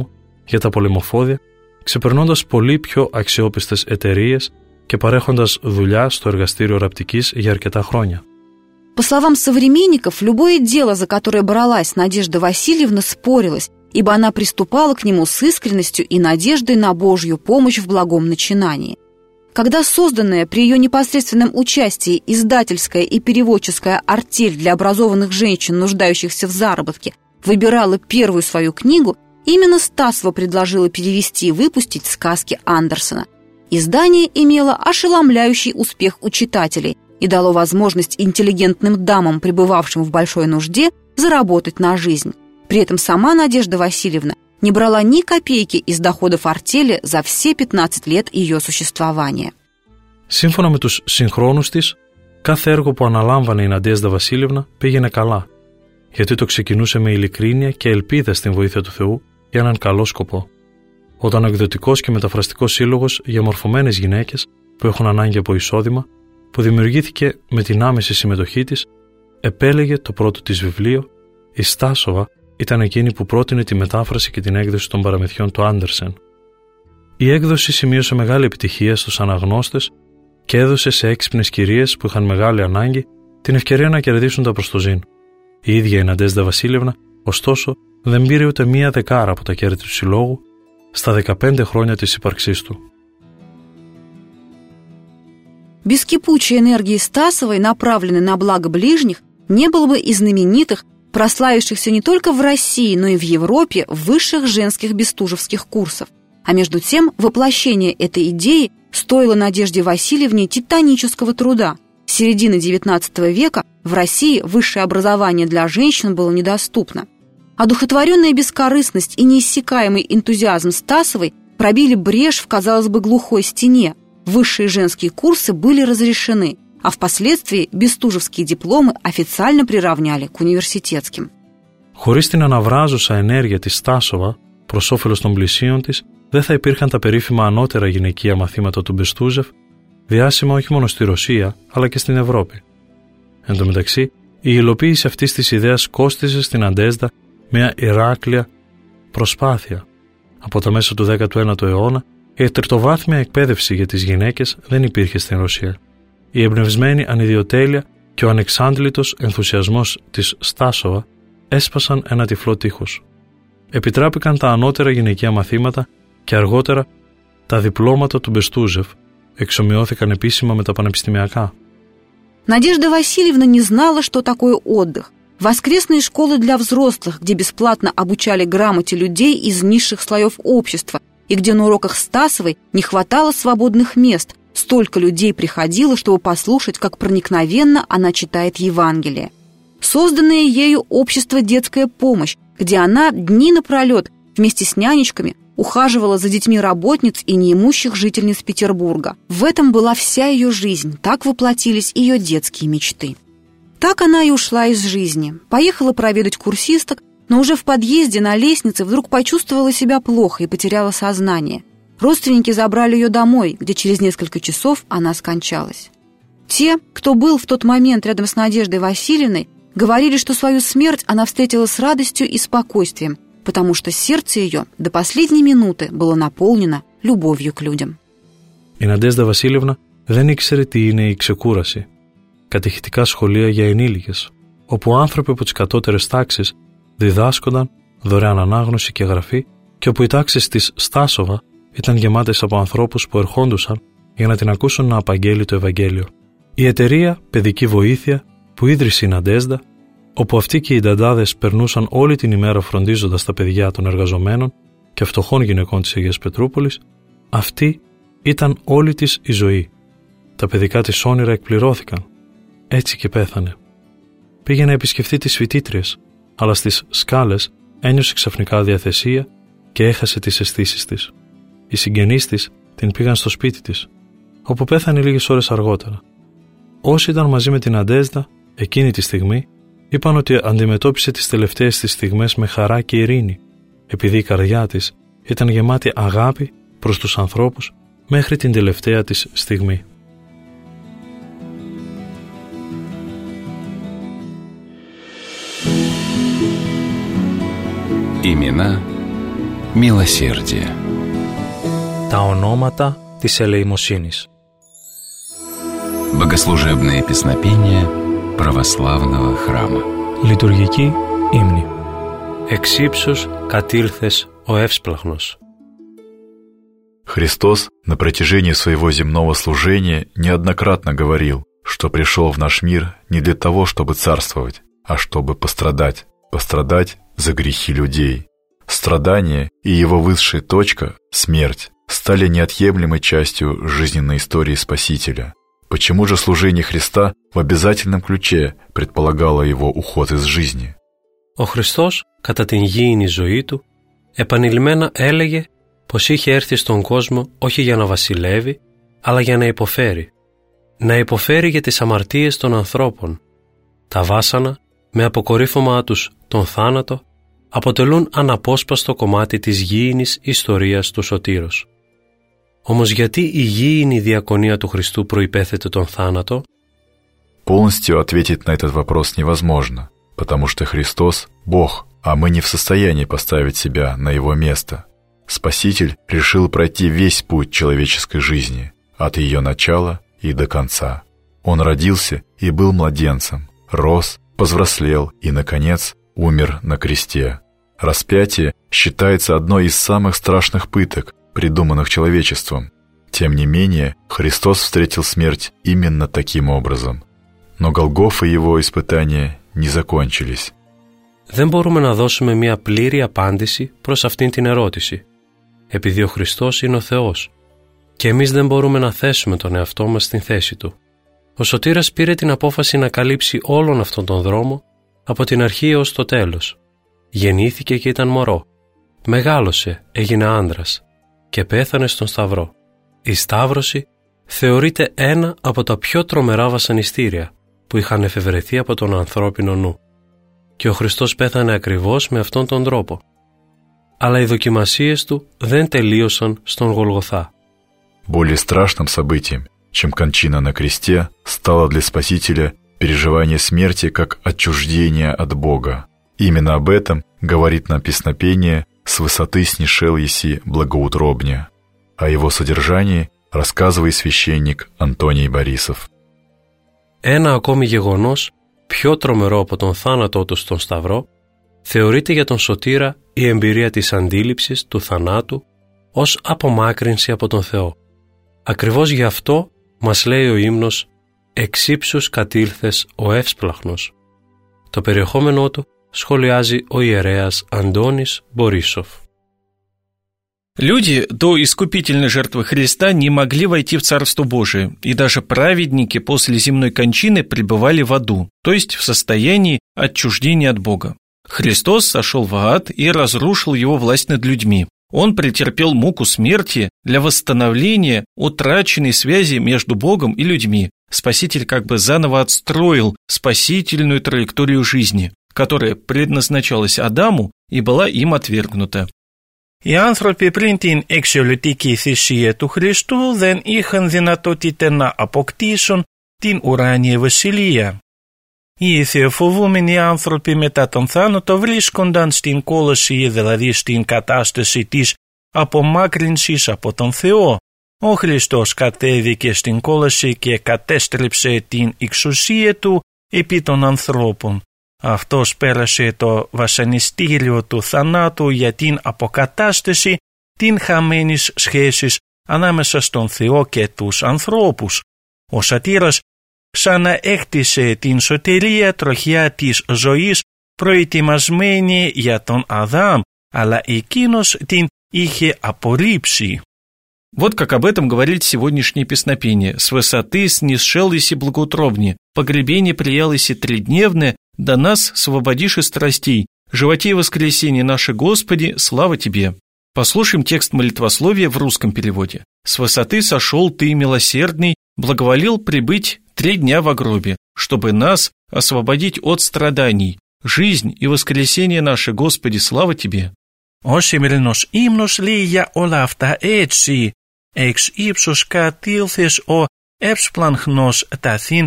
για τα πολεμοφόδια, ξεπερνώντας πολύ πιο αξιόπιστες εταιρείες και παρέχοντας δουλειά στο εργαστήριο ραπτικής για αρκετά χρόνια. По словам современников, любое дело, за которое бралась Надежда Васильевна, спорилось, ибо она приступала к нему с искренностью и надеждой на Божью помощь в благом начинании. Когда созданная при ее непосредственном участии издательская и переводческая артель для образованных женщин, нуждающихся в заработке, выбирала первую свою книгу, именно Стасова предложила перевести и выпустить сказки Андерсена. Издание имело ошеломляющий успех у читателей и дало возможность интеллигентным дамам, пребывавшим в большой нужде, заработать на жизнь. При этом сама Надежда Васильевна не брала ни копейки из доходов артели за все 15 лет ее существования. Σύμφωνα με τους συγχρόνους της, κάθε έργο που αναλάμβανε η Ναντέζδα Βασίλειβνα πήγαινε καλά, γιατί το ξεκινούσε με ειλικρίνεια και ελπίδα στην βοήθεια του Θεού για έναν καλό σκοπό. Όταν ο εκδοτικός και μεταφραστικός σύλλογος για μορφωμένες γυναίκες που έχουν ανάγκη από εισόδημα, που δημιουργήθηκε με την άμεση συμμετοχή της, επέλεγε το πρώτο της βιβλίο, η Στάσοβα ήταν εκείνη που πρότεινε τη μετάφραση και την έκδοση των παραμυθιών του Άντερσεν. Η έκδοση σημείωσε μεγάλη επιτυχία στους αναγνώστες και έδωσε σε έξυπνες κυρίες που είχαν μεγάλη ανάγκη την ευκαιρία να κερδίσουν τα προστοζήν. Η ίδια η Ναντέζδα Βασίλειβνα, ωστόσο, δεν πήρε ούτε μία δεκάρα από τα κέρδη του συλλόγου στα 15 χρόνια της ύπαρξής του. Без кипучей энергии Стасовой, направленной на благо ближних, не было бы и знаменитых, прославившихся не только в России, но и в Европе высших женских бестужевских курсов. А между тем, воплощение этой идеи стоило Надежде Васильевне титанического труда. С середины XIX века в России высшее образование для женщин было недоступно. Одухотворенная бескорыстность и неиссякаемый энтузиазм Стасовой пробили брешь в, казалось бы, глухой стене. Высшие женские курсы были разрешены, а впоследствии бестужевские дипломы официально приравняли к университетским. Χωρίς την αναβράζουσα ενέργεια της Στάσοβα προς όφελος των πλησίων της, δεν θα υπήρχαν τα περίφημα ανώτερα γυναικεία μαθήματα του Μπεστούζεφ, διάσημα όχι μόνο στη Ρωσία, αλλά και στην Ευρώπη. Εν τω μεταξύ, η υλοποίηση αυτής της ιδέας κόστιζε στην Ναντέζδα μια Ηράκλεια προσπάθεια. Από τα μέσα του 19ου αιώνα, η τριτοβάθμια εκπαίδευση για τις γυναίκες δεν υπήρχε στην Ρωσία. Η εμπνευσμένη ανιδιοτέλεια και ο ανεξάντλητος ενθουσιασμός της Στάσοβα έσπασαν ένα τυφλό τείχος. Επιτράπηκαν τα ανώτερα γυναικεία мαθήματα και αργότερα τα διπλώματα του Μπεστούζεφ εξομοιώθηκαν επίσημα με τα πανεπιστημιακά. Надежда Васильевна не знала, что такое отдых. Воскресные школы для взрослых, где бесплатно обучали грамоте людей из низших слоев общества, и где на уроках Стасовой не хватало свободных мест, столько людей приходило, чтобы послушать, как проникновенно она читает Евангелие. Созданное ею общество «Детская помощь», где она дни напролет вместе с нянечками ухаживала за детьми работниц и неимущих жительниц Петербурга. В этом была вся ее жизнь, так воплотились ее детские мечты. Так она и ушла из жизни, поехала проведать курсисток, но уже в подъезде на лестнице вдруг почувствовала себя плохо и потеряла сознание. Родственники забрали ее домой, где через несколько часов она скончалась. Те, кто был в тот момент рядом с Надеждой Васильевной, говорили, что свою смерть она встретила с радостью и спокойствием, потому что сердце ее до последней минуты было наполнено любовью к людям. Η Ναντέζδα Βασίλειβνα δεν ήξερε τι είναι η ξεκούραση. Κατηχητικά σχολεία για ενήλικες, όπου άνθρωποι από τις κατώτερες τάξεις διδάσκονταν δωρεάν ανάγνωση και γραφή και όπου οι τάξεις της Στάσοβα ήταν γεμάτες από ανθρώπους που ερχόντουσαν για να την ακούσουν να απαγγέλει το Ευαγγέλιο. Η εταιρεία Παιδική Βοήθεια που ίδρυσε η Ναντέζδα, όπου αυτοί και οι νταντάδες περνούσαν όλη την ημέρα φροντίζοντας τα παιδιά των εργαζομένων και φτωχών γυναικών της Αγίας Πετρούπολης, αυτή ήταν όλη της η ζωή. Τα παιδικά της όνειρα εκπληρώθηκαν. Έτσι και πέθανε. Πήγε να επισκεφτεί τις φοιτήτριες, αλλά στις σκάλες ένιωσε ξαφνικά διαθεσία και έχασε τις αισθήσεις της. Οι συγγενείς της την πήγαν στο σπίτι της, όπου πέθανε λίγες ώρες αργότερα. Όσοι ήταν μαζί με την Ναντέζδα εκείνη τη στιγμή, είπαν ότι αντιμετώπισε τις τελευταίες της στιγμές με χαρά και ειρήνη, επειδή η καρδιά της ήταν γεμάτη αγάπη προς τους ανθρώπους μέχρι την τελευταία της στιγμή. Имена, Милосердие. Τα ονόματα της ελεημοσύνης. Богослужебные песнопения православного храма. Λειτουργική ύμνη. Εξ ύψους κατήλθες ο εύσπλαχνος. Христос на протяжении своего земного служения неоднократно говорил, что пришел в наш мир не для того, чтобы царствовать, а чтобы пострадать за грехи людей. Страдание и его высшая точка, смерть, стали неотъемлемой частью жизненной истории Спасителя. Почему же служение Христа в обязательном ключе предполагало его уход из жизни? Ο Χριστός, κατά την γήινη ζωή του, επανειλημμένα έλεγε πως είχε έρθει στον κόσμο όχι για να βασιλεύει, αλλά για να υποφέρει. Να υποφέρει για τις αμαρτίες των ανθρώπων. Τα βάσανα, με αποκορύφωμά τους τον θάνατο, αποτελούν αναπόσπαστο κομμάτι της γήινης ιστορίας του Σωτήρος. Όμως γιατί η γήινη διακονία του Χριστού προϋπέθεται τον θάνατο? Полностью ответить на этот вопрос невозможно, потому что Христос – Бог, а мы не в состоянии поставить себя на Его место. Спаситель решил пройти весь путь человеческой жизни, от ее начала и до конца. Он родился и был младенцем, рос, повзрослел и, наконец, умер на кресте. Распятие считается одной из самых страшных пыток, придуманных человечеством. Тем не менее, Христос встретил смерть именно таким образом. Но Голгофа и его испытания не закончились. Δεν μπορούμε να δώσουμε μια πλήρη απάντηση προς αυτήν την ερώτηση, επειδή ο Χριστός είναι ο Θεός και εμείς δεν μπορούμε να θέσουμε τον εαυτό μας στην θέση Του. Ο Σωτήρας πήρε την απόφαση να καλύψει όλον αυτόν τον δρόμο από την αρχή έως το τέλος. Γεννήθηκε και ήταν μωρό. Μεγάλωσε, έγινε άνδρας και πέθανε στον Σταυρό. Η Σταύρωση θεωρείται ένα από τα πιο τρομερά βασανιστήρια που είχαν εφευρεθεί από τον ανθρώπινο νου. Και ο Χριστός πέθανε ακριβώς με αυτόν τον τρόπο. Αλλά οι δοκιμασίες Του δεν τελείωσαν στον Γολγοθά. Более страшным событием, чем кончина на кресте, стало для Спасителя переживание смерти как отчуждение от Бога. Именно об этом говорит нам песнопение «С высоты снишел еси благоутробня». О его содержании рассказывает священник Антоний Борисов. Ένα ακόμη γεγονός, πιο τρομερό από τον θάνατό Του στον Σταυρό, θεωρείται για τον Σωτήρα η εμπειρία της αντίληψης του θανάτου ως απομάκρυνση από τον Θεό. Ακριβώς γι' αυτό μας λέει ο ύμνος «Εξ ύψους κατήλθες ο εύσπλαχνος». Το περιεχόμενό του σχολιάζει ο ιερέας Αντώνης Борисов. Люди до искупительной жертвы Христа не могли войти в Царство Божие, и даже праведники после земной кончины пребывали в аду, то есть в состоянии отчуждения от Бога. Христос сошел в ад и разрушил его власть над людьми. Он претерпел муку смерти для восстановления утраченной связи между Богом и людьми. Спаситель как бы заново отстроил спасительную траекторию жизни, которая предназначалась Адаму и была им отвергнута. Οι άνθρωποι πριν την εξαιολυτική θυσία του Χριστού δεν είχαν δυνατότητα να αποκτήσουν την ουράνια βασιλεία. Οι θεοφοβούμενοι άνθρωποι μετά τον θάνατο βρίσκονταν στην κόλαση, δηλαδή στην κατάσταση της απομάκρυνσης από τον Θεό. Ο Χριστός κατέβηκε στην κόλαση και κατέστρεψε την εξουσία Του επί των ανθρώπων. Αυτός πέρασε το βασανιστήριο του θανάτου για την αποκατάσταση την χαμένης σχέσης ανάμεσα στον Θεό και τους ανθρώπους. Ο Σωτήρας ξαναέκτισε την σωτηρία τροχιά της ζωής προετοιμασμένη για τον Αδάμ, αλλά εκείνος την είχε απορρίψει. Вот как об этом говорит сегодняшнее песнопение. «С высоты снисшел еси благоутробни, погребение приял еси тридневное, да нас освободишь из страстей, животе и воскресенье наше Господи, слава Тебе». Послушаем текст молитвословия в русском переводе. «С высоты сошел Ты, милосердный, благоволил прибыть 3 дня во гробе, чтобы нас освободить от страданий, жизнь и воскресенье наше Господи, слава Тебе». Ο σημερινός ύμνος λέει για όλα αυτά έτσι. Εξ ύψους κατήλθες ο εύσπλαχνος ταθήν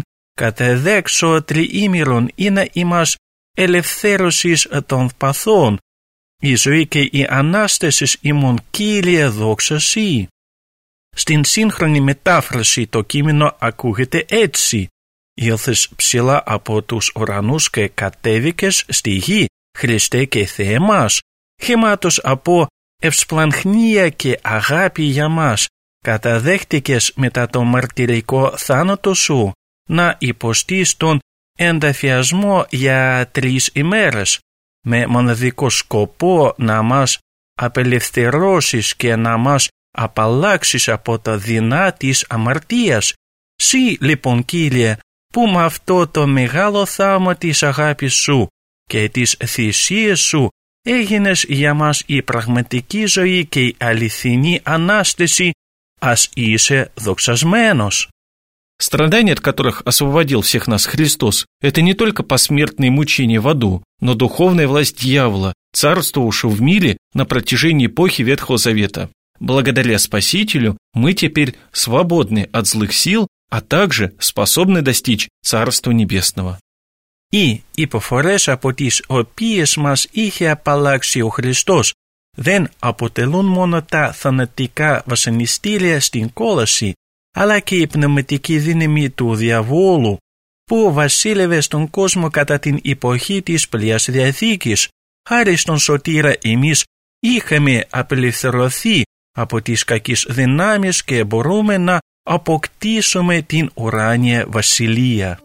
κατεδέξω τριήμηρον είναι ημάς ελευθέρωσης των παθών. η ζωή και η Ανάστασης ημών Κύριε δόξα Σοι. Στην σύγχρονη μετάφραση το κείμενο ακούγεται έτσι: «Ήλθες ψηλά από τους ουρανούς και κατέβηκες στη γη, Χριστέ και Θεέ μας, γεμάτος από ευσπλαγχνία και αγάπη για μας, καταδέχτηκες μετά το μαρτυρικό θάνατο σου να υποστείς τον ενταφιασμό για 3 ημέρες, με μοναδικό σκοπό να μας απελευθερώσεις και να μας απαλλάξεις από τα δεινά της αμαρτίας. Συ λοιπόν, Κύριε, που με αυτό το μεγάλο θαύμα της αγάπης σου και της θυσίας σου έγινες για μας η πραγματική ζωή και η αληθινή Ανάσταση, ας είσαι доксажменос». Страдания, от которых освободил всех нас Христос, это не только посмертные мучения в аду, но духовная власть дьявола, царствовавшего в мире на протяжении эпохи Ветхого Завета. Благодаря Спасителю мы теперь свободны от злых сил, а также способны достичь Царства Небесного. Οι υποφορές από τις οποίες μας είχε απαλλάξει ο Χριστός δεν αποτελούν μόνο τα θανατικά βασανιστήρια στην κόλαση, αλλά και η πνευματική δύναμη του διαβόλου που βασίλευε στον κόσμο κατά την εποχή της Παλαιάς Διαθήκης. Χάρη στον Σωτήρα εμείς είχαμε απελευθερωθεί από τις κακές δυνάμεις και μπορούμε να αποκτήσουμε την ουράνια βασιλεία.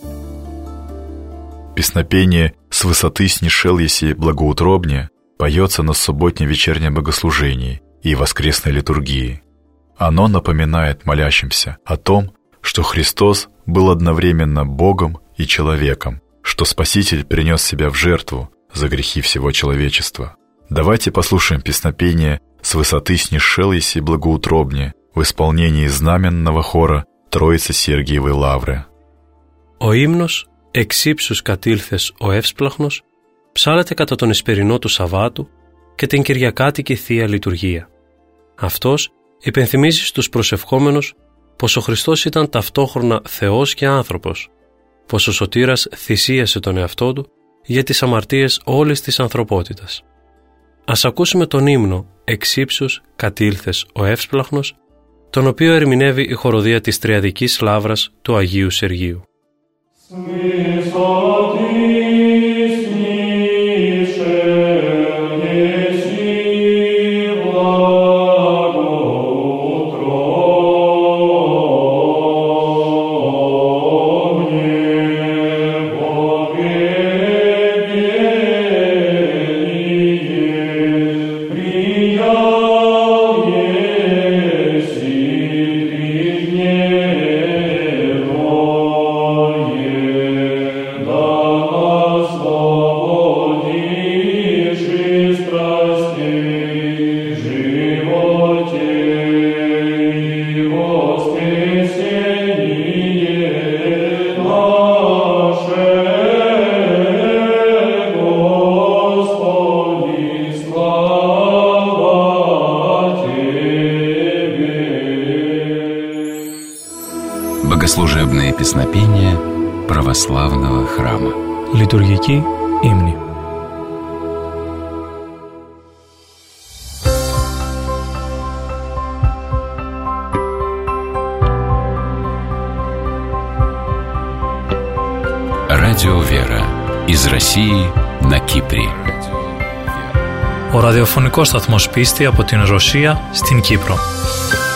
Песнопение «С высоты снишел еси благоутробнее» поется на субботнем вечернем богослужении и воскресной литургии. Оно напоминает молящимся о том, что Христос был одновременно Богом и человеком, что Спаситель принес себя в жертву за грехи всего человечества. Давайте послушаем песнопение «С высоты снишел еси благоутробнее» в исполнении знаменного хора Троицы Сергиевой Лавры. Ο ύμνος «Εξ ύψους κατήλθες ο εύσπλαχνος» ψάλλεται κατά τον εσπερινό του Σαββάτου και την Κυριακάτικη Θεία Λειτουργία. Αυτός υπενθυμίζει στους προσευχόμενους πως ο Χριστός ήταν ταυτόχρονα Θεός και άνθρωπος, πως ο Σωτήρας θυσίασε τον εαυτό του για τις αμαρτίες όλης της ανθρωπότητας. Ας ακούσουμε τον ύμνο «Εξ ύψους κατήλθες ο εύσπλαχνος», τον οποίο ερμηνεύει η χοροδία της Τριαδικής Λαύρας του Αγίου Σεργίου. Богослужебные песнопения православного храма. Литургική ύμνη. Радио Вера из России на Кипре. Ο ραδιοφωνικός σταθμός Πίστη από την Ρωσία στην Κύπρο.